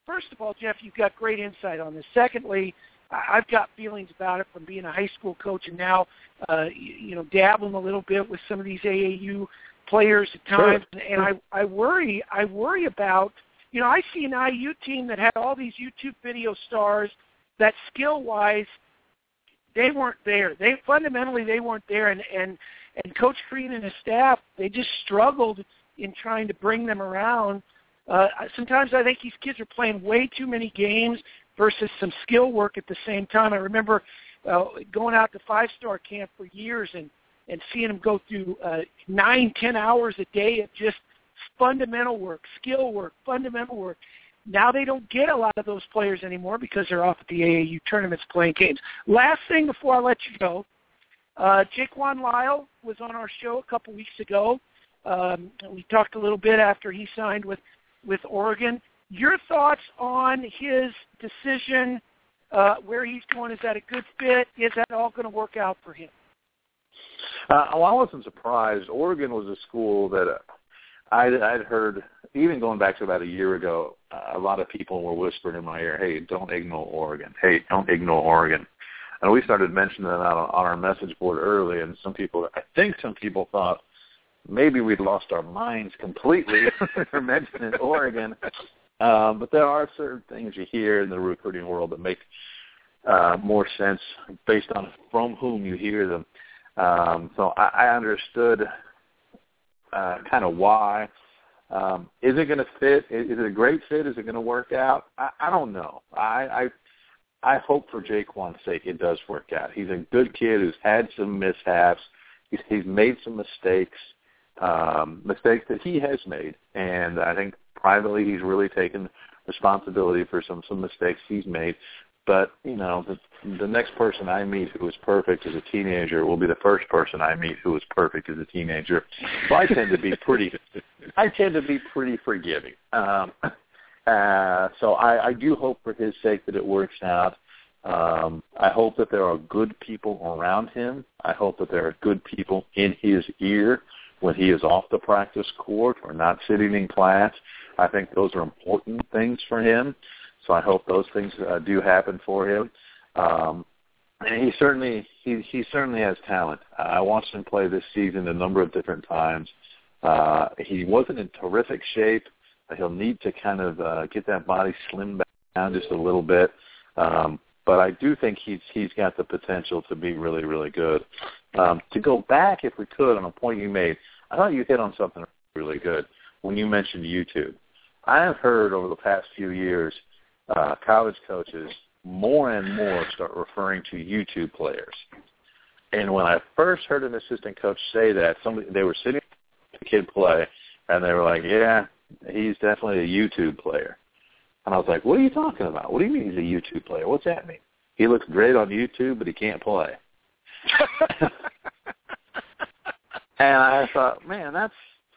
first of all, Jeff, you've got great insight on this. Secondly, I've got feelings about it from being a high school coach and now, dabbling a little bit with some of these AAU players at times. Sure. And I worry about, I see an IU team that had all these YouTube video stars that skill-wise, they weren't there. They weren't there. And Coach Crean and his staff, they just struggled in trying to bring them around. Sometimes I think these kids are playing way too many games versus some skill work at the same time. I remember going out to 5-star camp for years and seeing them go through 9-10 hours a day of just fundamental work, skill work, fundamental work. Now they don't get a lot of those players anymore because they're off at the AAU tournaments playing games. Last thing before I let you go, Jaquan Lyle was on our show a couple weeks ago. We talked a little bit after he signed with Oregon. Your thoughts on his decision, where he's going? Is that a good fit? Is that all going to work out for him? I wasn't surprised. Oregon was a school that I'd heard, even going back to about a year ago, a lot of people were whispering in my ear, hey, don't ignore Oregon. Hey, don't ignore Oregon. And we started mentioning that on our message board early, and I think some people thought maybe we'd lost our minds completely for mentioning Oregon. But there are certain things you hear in the recruiting world that make more sense based on from whom you hear them. So I understood kind of why. Is it going to fit? Is it a great fit? Is it going to work out? I don't know. I hope for Jaquan's sake it does work out. He's a good kid who's had some mishaps. He's made some mistakes that he has made, and I think privately he's really taken responsibility for some mistakes he's made. But, the next person I meet who is perfect as a teenager will be the first person I meet who is perfect as a teenager. So I tend to be pretty forgiving. So I do hope for his sake that it works out. I hope that there are good people around him. I hope that there are good people in his ear when he is off the practice court or not sitting in class. I think those are important things for him. So I hope those things do happen for him. And he certainly has talent. I watched him play this season a number of different times. He wasn't in terrific shape. He'll need to kind of get that body slimmed down just a little bit. But I do think he's got the potential to be really, really good. To go back, if we could, on a point you made, I thought you hit on something really good when you mentioned YouTube. I have heard over the past few years college coaches more and more start referring to YouTube players. And when I first heard an assistant coach say that, they were sitting with the kid play, and they were like, yeah, he's definitely a YouTube player. And I was like, what are you talking about? What do you mean he's a YouTube player? What's that mean? He looks great on YouTube, but he can't play. And I thought, man, that's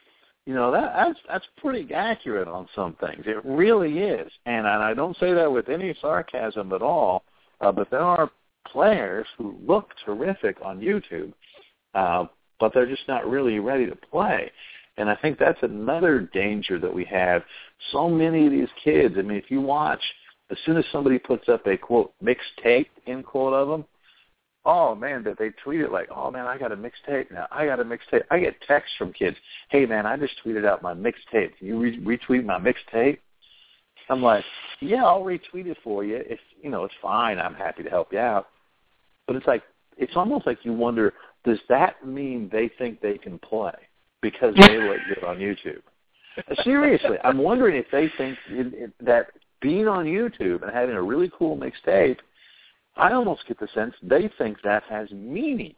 pretty accurate on some things. It really is. And I don't say that with any sarcasm at all, but there are players who look terrific on YouTube, but they're just not really ready to play. And I think that's another danger that we have. So many of these kids, I mean, if you watch, as soon as somebody puts up a, quote, mixtape, end quote, of them, oh, man, that they tweet it like, oh, man, I got a mixtape now. I got a mixtape. I get texts from kids, hey, man, I just tweeted out my mixtape. Can you retweet my mixtape? I'm like, yeah, I'll retweet it for you. If, it's fine. I'm happy to help you out. But it's almost like you wonder, does that mean they think they can play because they look good on YouTube? Seriously, I'm wondering if they think that being on YouTube and having a really cool mixtape, I almost get the sense they think that has meaning.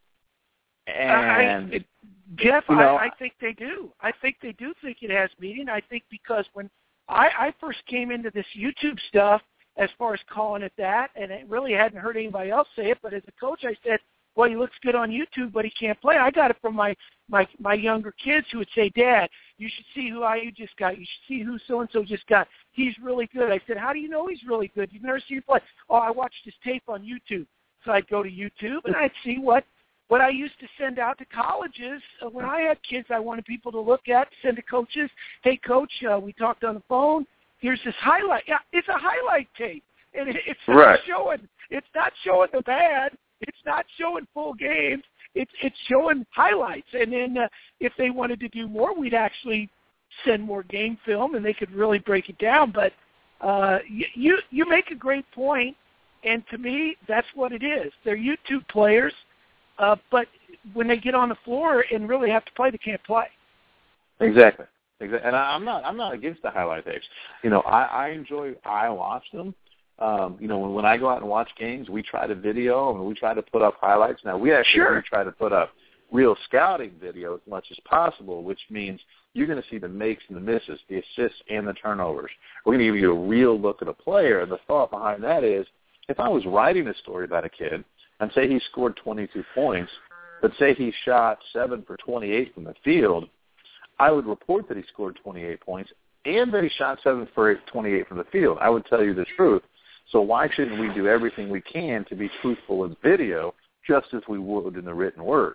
And Jeff, I think they do. I think they do think it has meaning. I think because when I first came into this YouTube stuff, as far as calling it that, and I really hadn't heard anybody else say it, but as a coach I said, well, he looks good on YouTube, but he can't play. I got it from my younger kids who would say, Dad, you should see who IU just got. You should see who so-and-so just got. He's really good. I said, how do you know he's really good? You've never seen him play. Oh, I watched his tape on YouTube. So I'd go to YouTube, and I'd see what I used to send out to colleges. When I had kids, I wanted people to look at, send to coaches. Hey, Coach, we talked on the phone. here's this highlight. Yeah, it's a highlight tape, and it's not right. showing. It's not showing the bad. It's not showing full games. It's showing highlights. And then if they wanted to do more, we'd actually send more game film, and they could really break it down. But you make a great point, and to me, that's what it is. They're YouTube players, but when they get on the floor and really have to play, they can't play. Exactly. And I'm not against the highlight tapes. I watch them. When I go out and watch games, we try to video and we try to put up highlights. Now, we actually try to put up real scouting video as much as possible, which means you're going to see the makes and the misses, the assists and the turnovers. We're going to give you a real look at a player, and the thought behind that is, if I was writing a story about a kid and say he scored 22 points, but say he shot 7 for 28 from the field, I would report that he scored 28 points and that he shot 7 for 28 from the field. I would tell you the truth. So why shouldn't we do everything we can to be truthful in video just as we would in the written word?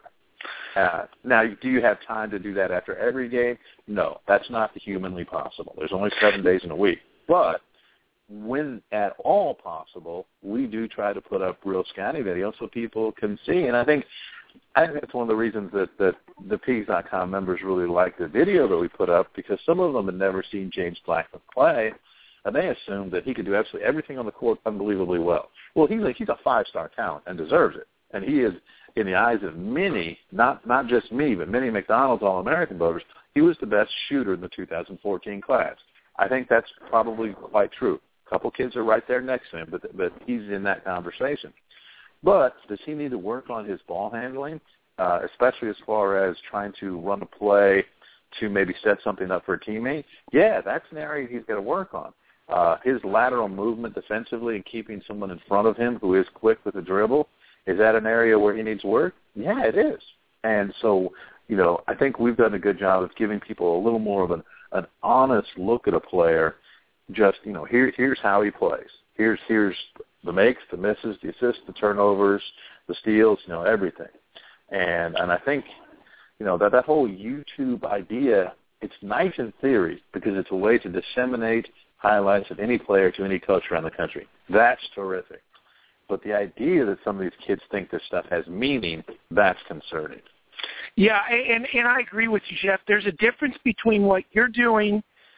Now, do you have time to do that after every game? No, that's not humanly possible. There's only 7 days in a week. But when at all possible, we do try to put up real scouting video so people can see. And I think that's one of the reasons that the Pigs.com members really like the video that we put up, because some of them had never seen James Blackman play, and they assumed that he could do absolutely everything on the court unbelievably well. Well, he's a five-star talent and deserves it. And he is, in the eyes of many, not just me, but many McDonald's All-American voters, he was the best shooter in the 2014 class. I think that's probably quite true. A couple kids are right there next to him, but he's in that conversation. But does he need to work on his ball handling, especially as far as trying to run a play to maybe set something up for a teammate? Yeah, that's an area he's got to work on. His lateral movement defensively and keeping someone in front of him who is quick with the dribble, is that an area where he needs work? Yeah, it is. And so, I think we've done a good job of giving people a little more of an honest look at a player. Just, here's how he plays. Here's the makes, the misses, the assists, the turnovers, the steals, everything. And I think, that whole YouTube idea, it's nice in theory because it's a way to disseminate highlights of any player to any coach around the country. That's terrific. But the idea that some of these kids think this stuff has meaning, that's concerning. Yeah, and I agree with you, Jeff. There's a difference between what you're doing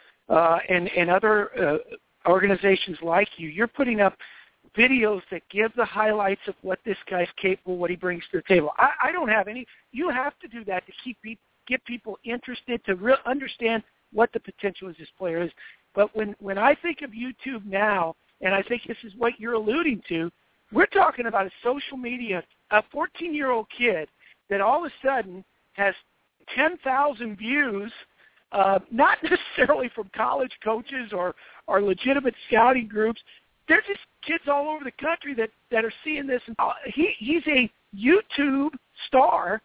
and other organizations like you. You're putting up videos that give the highlights of what this guy's capable, what he brings to the table. I don't have any. You have to do that to get people interested, to understand what the potential of this player is. But when I think of YouTube now, and I think this is what you're alluding to, we're talking about a social media, a 14-year-old kid that all of a sudden has 10,000 views, not necessarily from college coaches or legitimate scouting groups. They're just kids all over the country that are seeing this. He's a YouTube star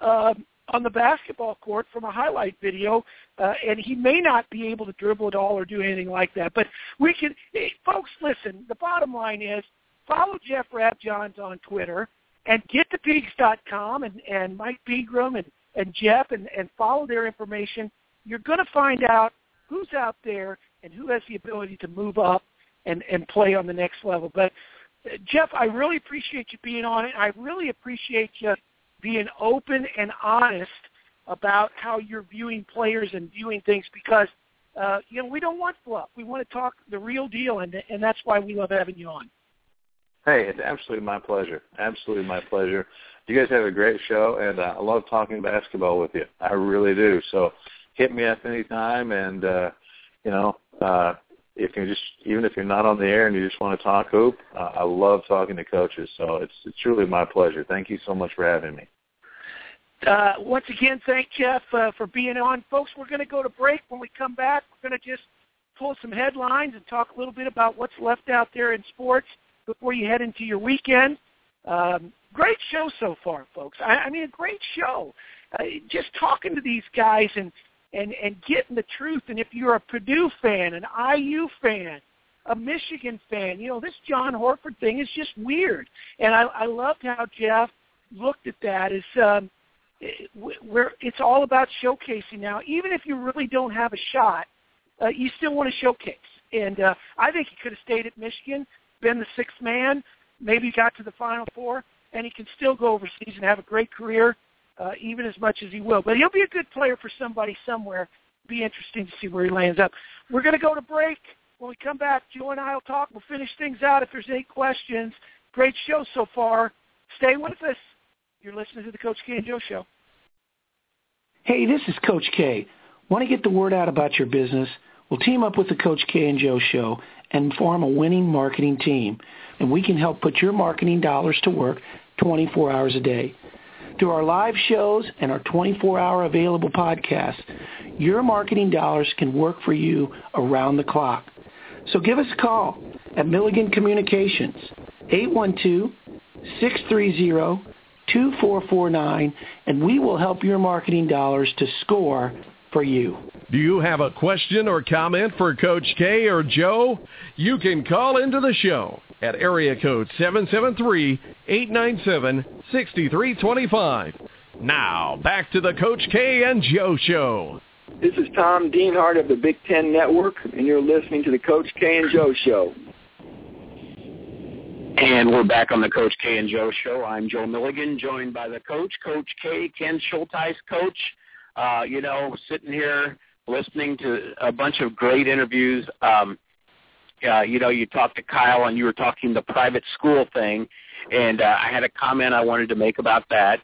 on the basketball court from a highlight video, and he may not be able to dribble at all or do anything like that. But we can, folks, listen, the bottom line is follow Jeff Rabjohns on Twitter and get to Pigs.com and Mike Pegram and Jeff and follow their information. You're going to find out who's out there and who has the ability to move up and play on the next level. But, Jeff, I really appreciate you being on it. I really appreciate you being open and honest about how you're viewing players and viewing things because, we don't want fluff. We want to talk the real deal, and that's why we love having you on. Hey, it's absolutely my pleasure. Absolutely my pleasure. You guys have a great show, and I love talking basketball with you. I really do. So hit me up anytime, and, if you even if you're not on the air and you just want to talk hoop, I love talking to coaches. So it's truly my pleasure. Thank you so much for having me. Once again, thank Jeff for being on. Folks, we're going to go to break. When we come back, we're going to just pull some headlines and talk a little bit about what's left out there in sports before you head into your weekend. Great show so far, folks. I mean, a great show. Just talking to these guys and getting the truth. And if you're a Purdue fan, an IU fan, a Michigan fan, this John Horford thing is just weird. And I loved how Jeff looked at that as where it's all about showcasing now. Even if you really don't have a shot, you still want to showcase. And I think he could have stayed at Michigan, been the sixth man, maybe got to the Final Four, and he can still go overseas and have a great career, even as much as he will. But he'll be a good player for somebody somewhere. Be interesting to see where he lands up. We're going to go to break. When we come back, Joe and I will talk. We'll finish things out if there's any questions. Great show so far. Stay with us. You're listening to the Coach K and Joe Show. Hey, this is Coach K. Want to get the word out about your business? We'll team up with the Coach K and Joe Show and form a winning marketing team. And we can help put your marketing dollars to work 24 hours a day. Through our live shows and our 24-hour available podcasts, your marketing dollars can work for you around the clock. So give us a call at Milligan Communications, 812-630-2449, and we will help your marketing dollars to score for you. Do you have a question or comment for Coach K or Joe? You can call into the show at area code 773-897-6325. Now, back to the Coach K and Joe Show. This is Tom Dienhart of the Big Ten Network, and you're listening to the Coach K and Joe Show. And we're back on the Coach K and Joe Show. I'm Joe Milligan, joined by the coach, Coach K, Ken Schultheis. Coach, sitting here listening to a bunch of great interviews. You talked to Kyle, and you were talking the private school thing, and I had a comment I wanted to make about that.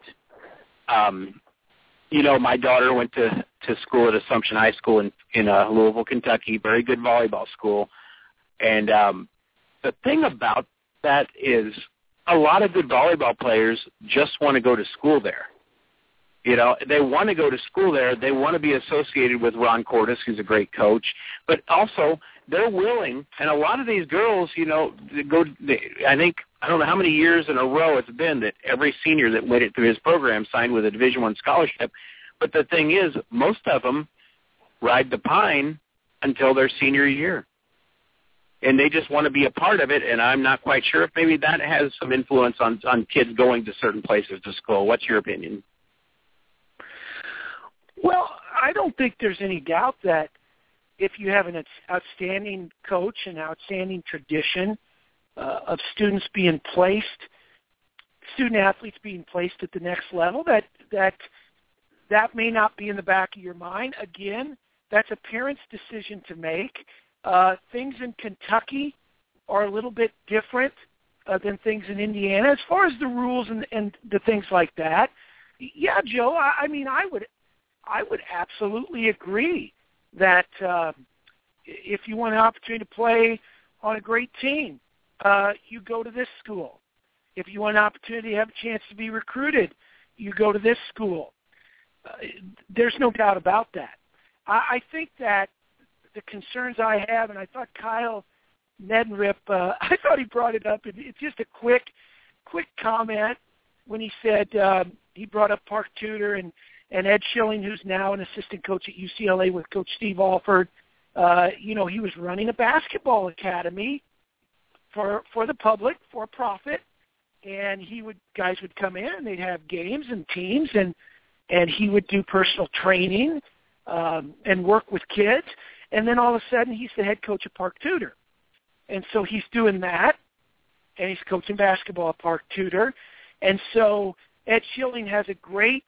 My daughter went to school at Assumption High School in Louisville, Kentucky, very good volleyball school. And the thing about that is a lot of good volleyball players just want to go to school there. They want to go to school there. They want to be associated with Ron Cordes, who's a great coach. But also, they're willing, and a lot of these girls, I don't know how many years in a row it's been that every senior that made it through his program signed with a Division I scholarship. But the thing is, most of them ride the pine until their senior year. And they just want to be a part of it, and I'm not quite sure if maybe that has some influence on kids going to certain places to school. What's your opinion? Well, I don't think there's any doubt that if you have an outstanding coach and outstanding tradition of student-athletes being placed at the next level, that may not be in the back of your mind. Again, that's a parent's decision to make. Things in Kentucky are a little bit different than things in Indiana as far as the rules and the things like that. Yeah, Joe, I would absolutely agree that if you want an opportunity to play on a great team, you go to this school. If you want an opportunity to have a chance to be recruited, you go to this school. There's no doubt about that. I think that the concerns I have, and I thought Kyle Neddenrip, I thought he brought it up. It's just a quick comment when he said he brought up Park Tudor and Ed Schilling, who's now an assistant coach at UCLA with Coach Steve Alford. He was running a basketball academy for the public, for profit, and guys would come in and they'd have games and teams, and he would do personal training and work with kids. And then all of a sudden, he's the head coach at Park Tudor. And so he's doing that, and he's coaching basketball at Park Tudor. And so Ed Schilling has a great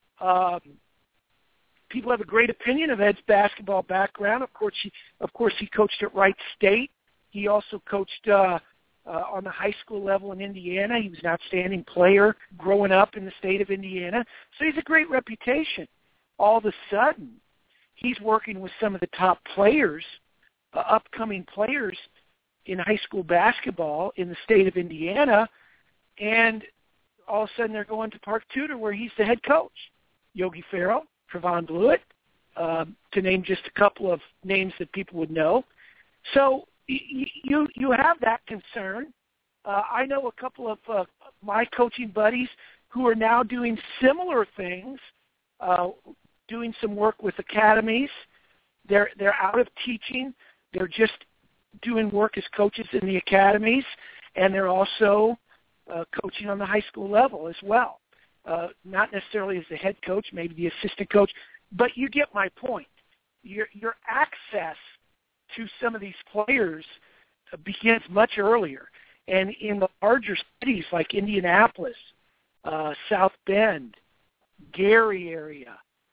people have a great opinion of Ed's basketball background. Of course, he coached at Wright State. He also coached on the high school level in Indiana. He was an outstanding player growing up in the state of Indiana. So he's a great reputation. All of a sudden, he's working with some of the top players, upcoming players in high school basketball in the state of Indiana, and all of a sudden they're going to Park Tudor where he's the head coach. Yogi Ferrell, Trevon Blewett, to name just a couple of names that people would know. So you have that concern. I know a couple of my coaching buddies who are now doing similar things, doing some work with academies. They're out of teaching. They're just doing work as coaches in the academies, and they're also coaching on the high school level as well. Not necessarily as the head coach, maybe the assistant coach, but you get my point. Your access to some of these players begins much earlier. And in the larger cities like Indianapolis, South Bend, Gary area,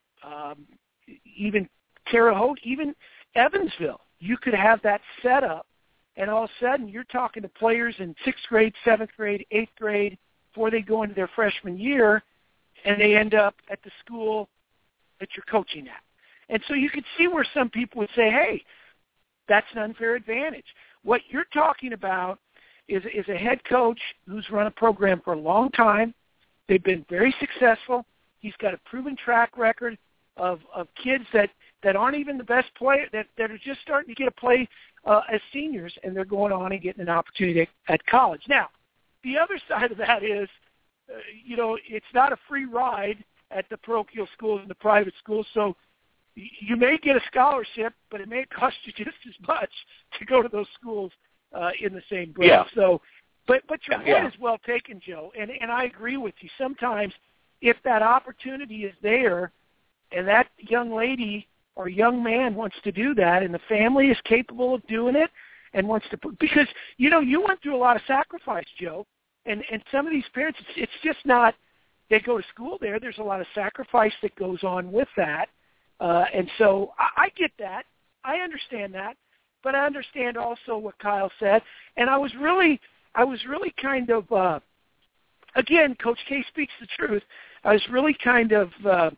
even Terre Haute, even Evansville, you could have that set up, and all of a sudden you're talking to players in 6th grade, 7th grade, 8th grade before they go into their freshman year, and they end up at the school that you're coaching at. And so you could see where some people would say, hey, that's an unfair advantage. What you're talking about is a head coach who's run a program for a long time. They've been very successful. He's got a proven track record of kids that aren't even the best player, that are just starting to get a play as seniors, and they're going on and getting an opportunity at college. Now, the other side of that is, it's not a free ride at the parochial schools and the private schools, so you may get a scholarship, but it may cost you just as much to go to those schools in the same breath. Yeah. So, but your point is well taken, Joe, and I agree with you. Sometimes if that opportunity is there and that young lady or young man wants to do that and the family is capable of doing it and wants to – because, you went through a lot of sacrifice, Joe, and some of these parents, it's just not – they go to school there. There's a lot of sacrifice that goes on with that. And so I get that. I understand that. But I understand also what Kyle said. And I was really kind of, again, Coach K speaks the truth. I was really kind of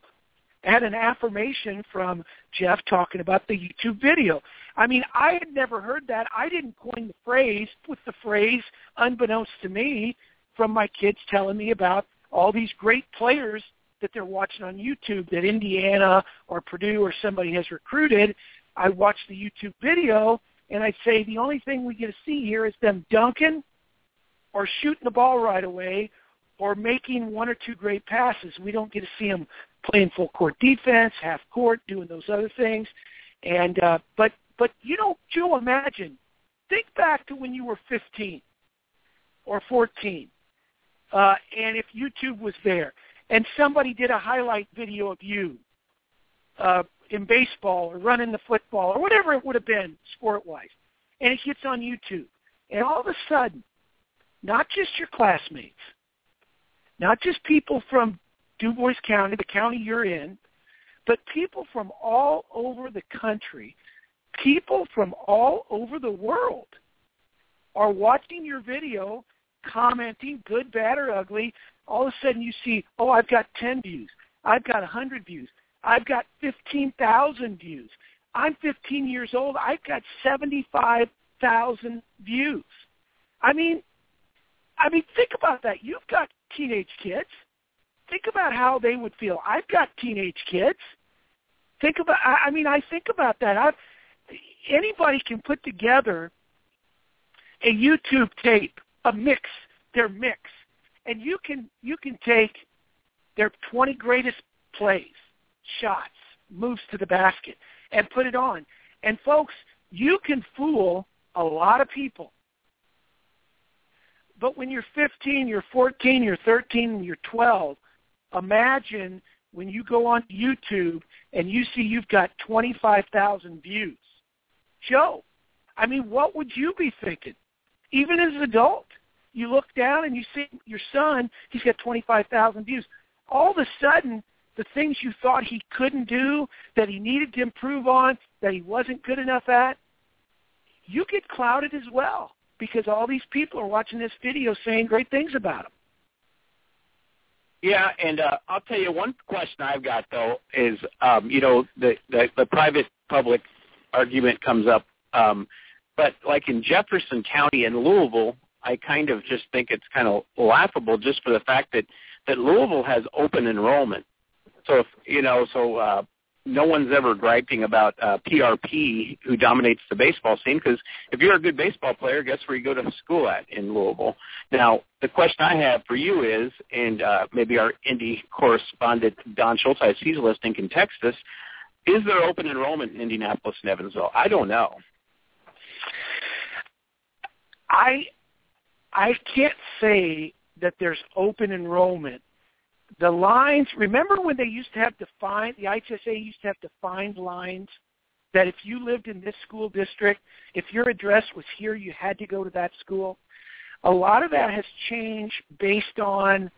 had an affirmation from Jeff talking about the YouTube video. I mean, I had never heard that. I didn't coin the phrase, unbeknownst to me, from my kids telling me about all these great players that they're watching on YouTube that Indiana or Purdue or somebody has recruited. I watch the YouTube video, and I'd say the only thing we get to see here is them dunking or shooting the ball right away or making one or two great passes. We don't get to see them playing full court defense, half court, doing those other things. And but Joe, imagine, think back to when you were 15 or 14, and if YouTube was there and somebody did a highlight video of you in baseball or running the football or whatever it would have been sport-wise, and it gets on YouTube, and all of a sudden, not just your classmates, not just people from DuBois County, the county you're in, but people from all over the country, people from all over the world are watching your video, commenting, good, bad, or ugly. All of a sudden you see, I've got 10 views. I've got 100 views. I've got 15,000 views. I'm 15 years old. I've got 75,000 views. I mean, think about that. You've got teenage kids. Think about how they would feel. I've got teenage kids. I think about that. Anybody can put together a YouTube tape, their mix, and you can take their 20 greatest plays, shots, moves to the basket, and put it on. And folks, you can fool a lot of people. But when you're 15, you're 14, you're 13, you're 12, imagine when you go on YouTube and you see you've got 25,000 views. Joe, what would you be thinking? Even as an adult, you look down and you see your son, he's got 25,000 views. All of a sudden, the things you thought he couldn't do, that he needed to improve on, that he wasn't good enough at, you get clouded as well because all these people are watching this video saying great things about him. Yeah, and I'll tell you one question I've got, though, is, the private-public argument comes up. But like in Jefferson County in Louisville, I kind of just think it's kind of laughable just for the fact that Louisville has open enrollment. So, no one's ever griping about PRP, who dominates the baseball scene, because if you're a good baseball player, guess where you go to school at in Louisville? Now, the question I have for you is, and maybe our Indy correspondent Don Schulteis, he's listening, can text us, is there open enrollment in Indianapolis and Evansville? I don't know. I can't say that there's open enrollment. The lines, remember when they used to have the IHSA used to have defined lines that if you lived in this school district, if your address was here, you had to go to that school. A lot of that has changed based on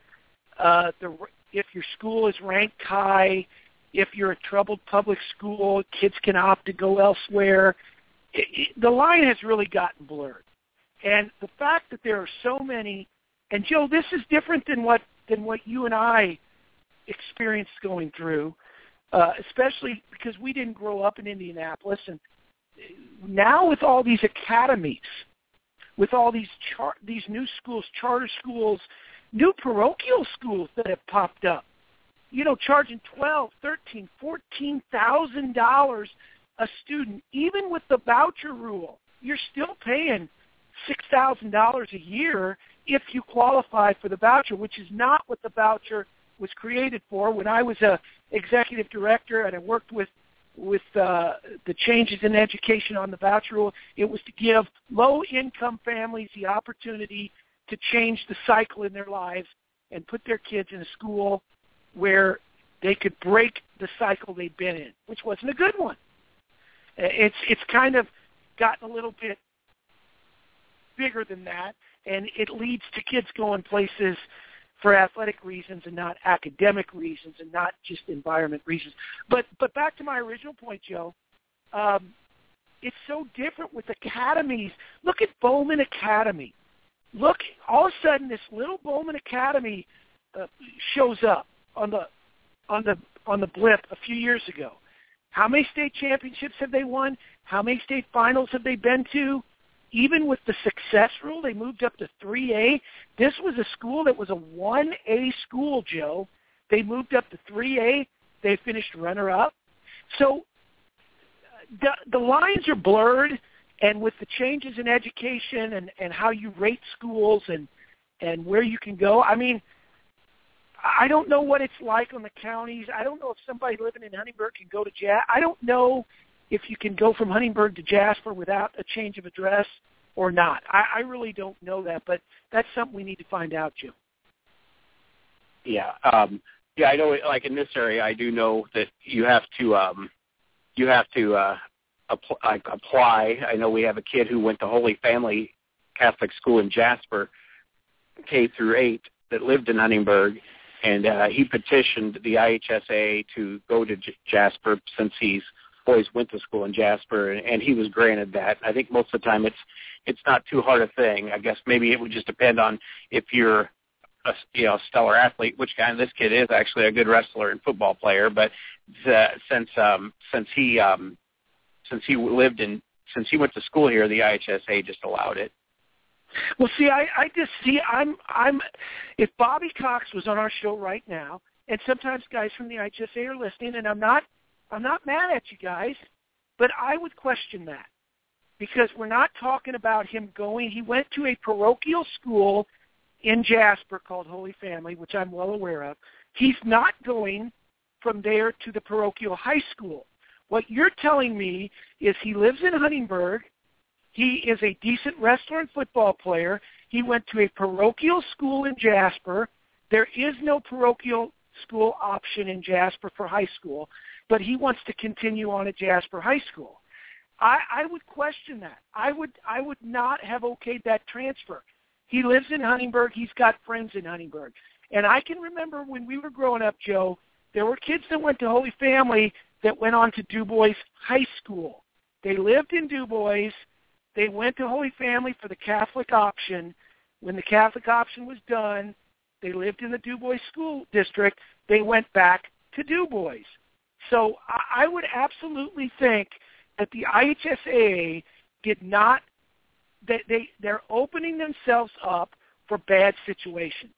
if your school is ranked high, if you're a troubled public school, kids can opt to go elsewhere. The line has really gotten blurred. And the fact that there are so many, and Joe, this is different than what you and I experienced going through, especially because we didn't grow up in Indianapolis. And now with all these academies, with all these new schools, charter schools, new parochial schools that have popped up, charging $12,000, $13,000, $14,000 a student, even with the voucher rule, you're still paying $6,000 a year if you qualify for the voucher, which is not what the voucher was created for. When I was a executive director and I worked with the changes in education on the voucher rule, it was to give low-income families the opportunity to change the cycle in their lives and put their kids in a school where they could break the cycle they've been in, which wasn't a good one. It's kind of gotten a little bit bigger than that, and it leads to kids going places for athletic reasons and not academic reasons and not just environment reasons. But back to my original point, Joe, it's so different with academies. Look at Bowman Academy. Look, all of a sudden this little Bowman Academy shows up on the blip a few years ago. How many state championships have they won? How many state finals have they been to? Even with the success rule, they moved up to 3A. This was a school that was a 1A school, Joe. They moved up to 3A. They finished runner-up. So the lines are blurred, and with the changes in education and how you rate schools and where you can go, I mean, I don't know what it's like on the counties. I don't know if somebody living in Huntingburg can go to I don't know if you can go from Huntingburg to Jasper without a change of address or not. I really don't know that, but that's something we need to find out, Jim. Yeah. I know, like in this area, I do know that you have to apply. I know we have a kid who went to Holy Family Catholic School in Jasper, K through 8, that lived in Huntingburg, and he petitioned the IHSA to go to Jasper since he's always went to school in Jasper, and he was granted that. I think most of the time it's not too hard a thing. I guess maybe it would just depend on if you're a stellar athlete, which kind of this kid is actually a good wrestler and football player. But since he went to school here, the IHSA just allowed it. Well, see, I'm if Bobby Cox was on our show right now, and sometimes guys from the IHSA are listening, and I'm not mad at you guys, but I would question that because we're not talking about him going. He went to a parochial school in Jasper called Holy Family, which I'm well aware of. He's not going from there to the parochial high school. What you're telling me is he lives in Huntingburg. He is a decent wrestler and football player. He went to a parochial school in Jasper. There is no parochial school option in Jasper for high school, but he wants to continue on at Jasper High School. I would question that. I would not have okayed that transfer. He lives in Huntingburg. He's got friends in Huntingburg. And I can remember when we were growing up, Joe, there were kids that went to Holy Family that went on to Du Bois High School. They lived in Du Bois. They went to Holy Family for the Catholic option. When the Catholic option was done, they lived in the Du Bois school district. They went back to Du Bois. So I would absolutely think that the IHSA did not, that they're opening themselves up for bad situations.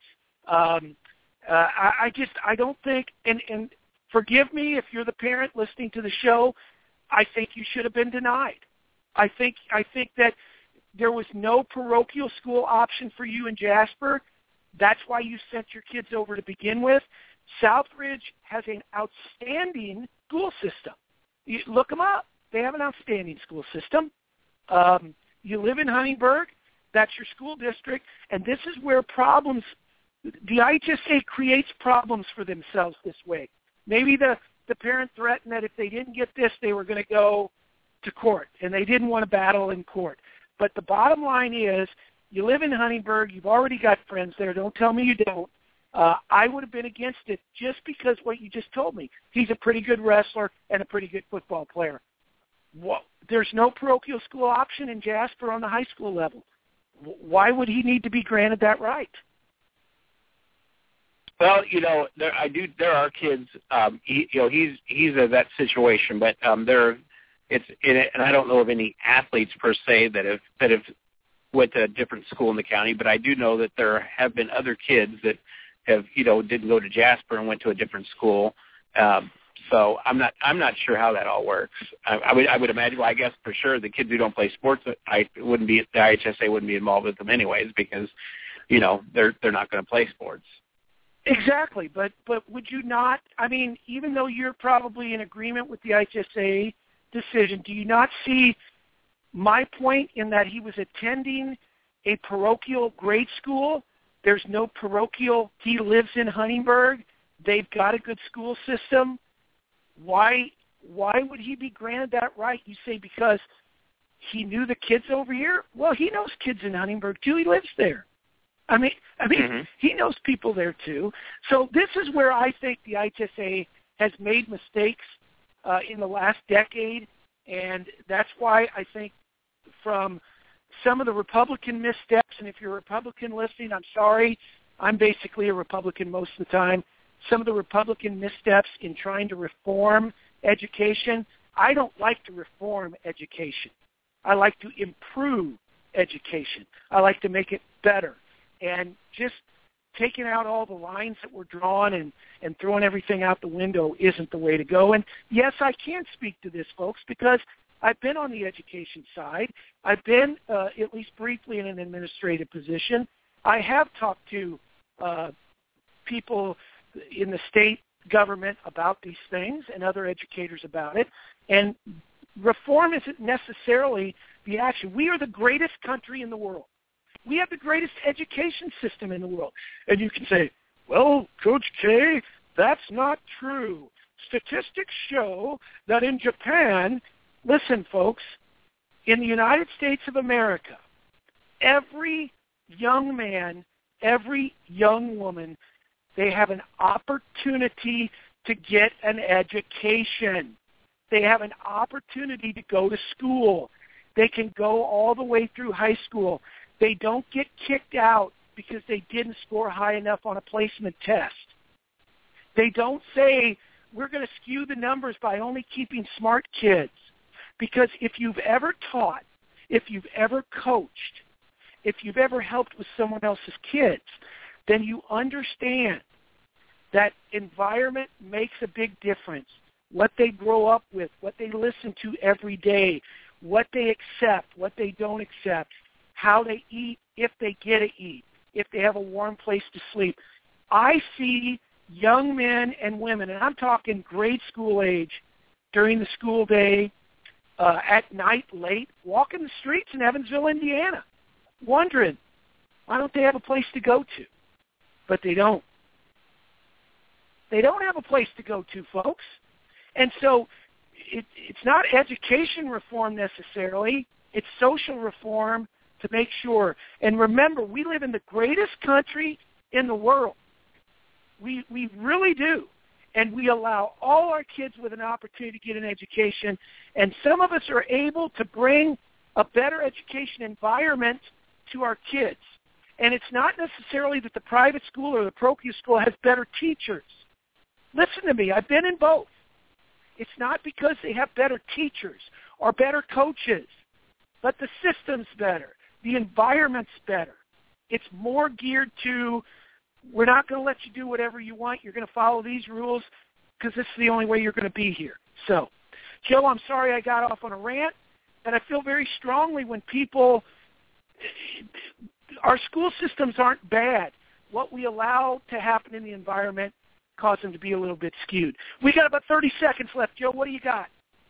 I don't think, and forgive me if you're the parent listening to the show, I think you should have been denied. I think that there was no parochial school option for you in Jasper. That's why you sent your kids over to begin with. Southridge has an outstanding school system. You look them up. They have an outstanding school system. You live in Huntingburg. That's your school district. And this is where problems, the IHSA creates problems for themselves this way. Maybe the parent threatened that if they didn't get this, they were going to go to court, and they didn't want to battle in court. But the bottom line is, you live in Huntingburg. You've already got friends there. Don't tell me you don't. I would have been against it just because what you just told me. He's a pretty good wrestler and a pretty good football player. There's no parochial school option in Jasper on the high school level. Why would he need to be granted that right? Well, there are kids. He's in that situation, but and I don't know of any athletes per se that have went to a different school in the county, but I do know that there have been other kids that have didn't go to Jasper and went to a different school. So I'm not sure how that all works. I would imagine. Well, I guess for sure the kids who don't play sports, the IHSA wouldn't be involved with them anyways because they're not going to play sports. Exactly, but would you not? I mean, even though you're probably in agreement with the IHSA decision, do you not see my point in that he was attending a parochial grade school? There's no parochial. He lives in Huntingburg. They've got a good school system. Why would he be granted that right? You say because he knew the kids over here? Well, he knows kids in Huntingburg too. He lives there. I mean, He knows people there too. So this is where I think the IHSA has made mistakes in the last decade, and that's why I think from some of the Republican missteps, and if you're a Republican listening, I'm sorry, I'm basically a Republican most of the time. Some of the Republican missteps in trying to reform education, I don't like to reform education. I like to improve education. I like to make it better. And just taking out all the lines that were drawn and throwing everything out the window isn't the way to go. And yes, I can speak to this, folks, because I've been on the education side. I've been, at least briefly, in an administrative position. I have talked to people in the state government about these things and other educators about it. And reform isn't necessarily the action. We are the greatest country in the world. We have the greatest education system in the world. And you can say, well, Coach K, that's not true. Statistics show that in Japan, listen, folks, in the United States of America, every young man, every young woman, they have an opportunity to get an education. They have an opportunity to go to school. They can go all the way through high school. They don't get kicked out because they didn't score high enough on a placement test. They don't say, we're going to skew the numbers by only keeping smart kids. Because if you've ever taught, if you've ever coached, if you've ever helped with someone else's kids, then you understand that environment makes a big difference. What they grow up with, what they listen to every day, what they accept, what they don't accept, how they eat, if they get to eat, if they have a warm place to sleep. I see young men and women, and I'm talking grade school age, during the school day, at night, late, walking the streets in Evansville, Indiana, wondering, why don't they have a place to go to? But they don't. They don't have a place to go to, folks. And so it's not education reform necessarily. It's social reform to make sure. And remember, we live in the greatest country in the world. We really do. And we allow all our kids with an opportunity to get an education. And some of us are able to bring a better education environment to our kids. And it's not necessarily that the private school or the parochial school has better teachers. Listen to me. I've been in both. It's not because they have better teachers or better coaches, but the system's better. The environment's better. It's more geared to, we're not going to let you do whatever you want. You're going to follow these rules because this is the only way you're going to be here. So, Joe, I'm sorry I got off on a rant, but I feel very strongly when people, our school systems aren't bad. What we allow to happen in the environment cause them to be a little bit skewed. We got about 30 seconds left. Joe, what do you got?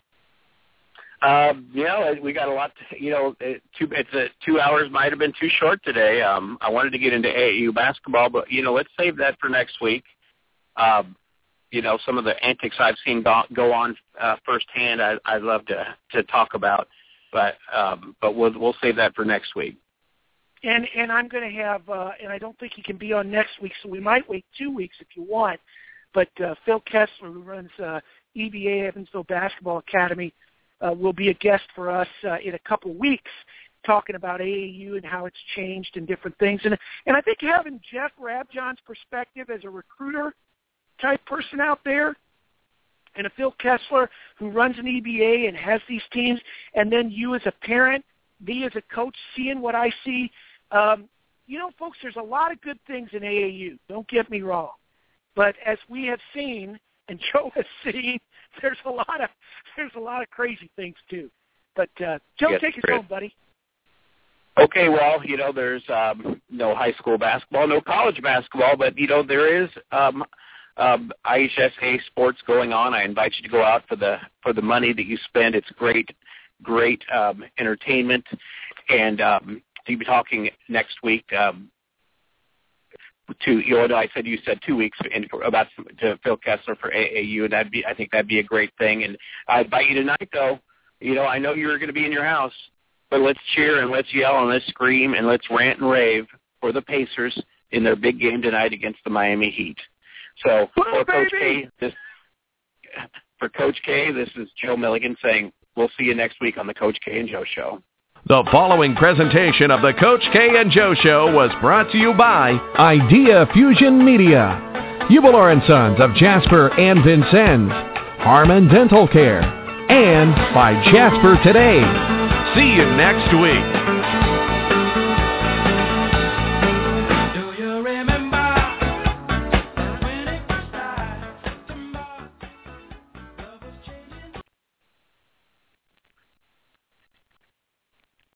We got a lot to, 2 hours might have been too short today. I wanted to get into AAU basketball, but, let's save that for next week. some of the antics I've seen go on firsthand, I'd love to talk about. But we'll save that for next week. And I'm going to have, and I don't think he can be on next week, so we might wait 2 weeks if you want. But Phil Kessler, who runs EVA Evansville Basketball Academy, will be a guest for us in a couple weeks, talking about AAU and how it's changed and different things. And I think having Jeff Rabjohn's perspective as a recruiter type person out there, and a Phil Kessler who runs an EBA and has these teams, and then you as a parent, me as a coach, seeing what I see. Folks, there's a lot of good things in AAU. Don't get me wrong. But as we have seen, and Joe has seen, there's a lot of crazy things too. But Joe, take us home, buddy. Okay, well, there's no high school basketball, no college basketball, but there is IHSA sports going on. I invite you to go out for the money that you spend. It's great entertainment, and to be talking next week you said 2 weeks about to Phil Kessler for AAU, and I think that'd be a great thing. And I invite you tonight, though. I know you're going to be in your house, but let's cheer and let's yell and let's scream and let's rant and rave for the Pacers in their big game tonight against the Miami Heat. So for Coach K, this is Joe Milligan saying we'll see you next week on the Coach K and Joe Show. The following presentation of the Coach K and Joe Show was brought to you by Idea Fusion Media, Ubler & Sons of Jasper and Vincennes, Harmon Dental Care, and by Jasper Today. See you next week.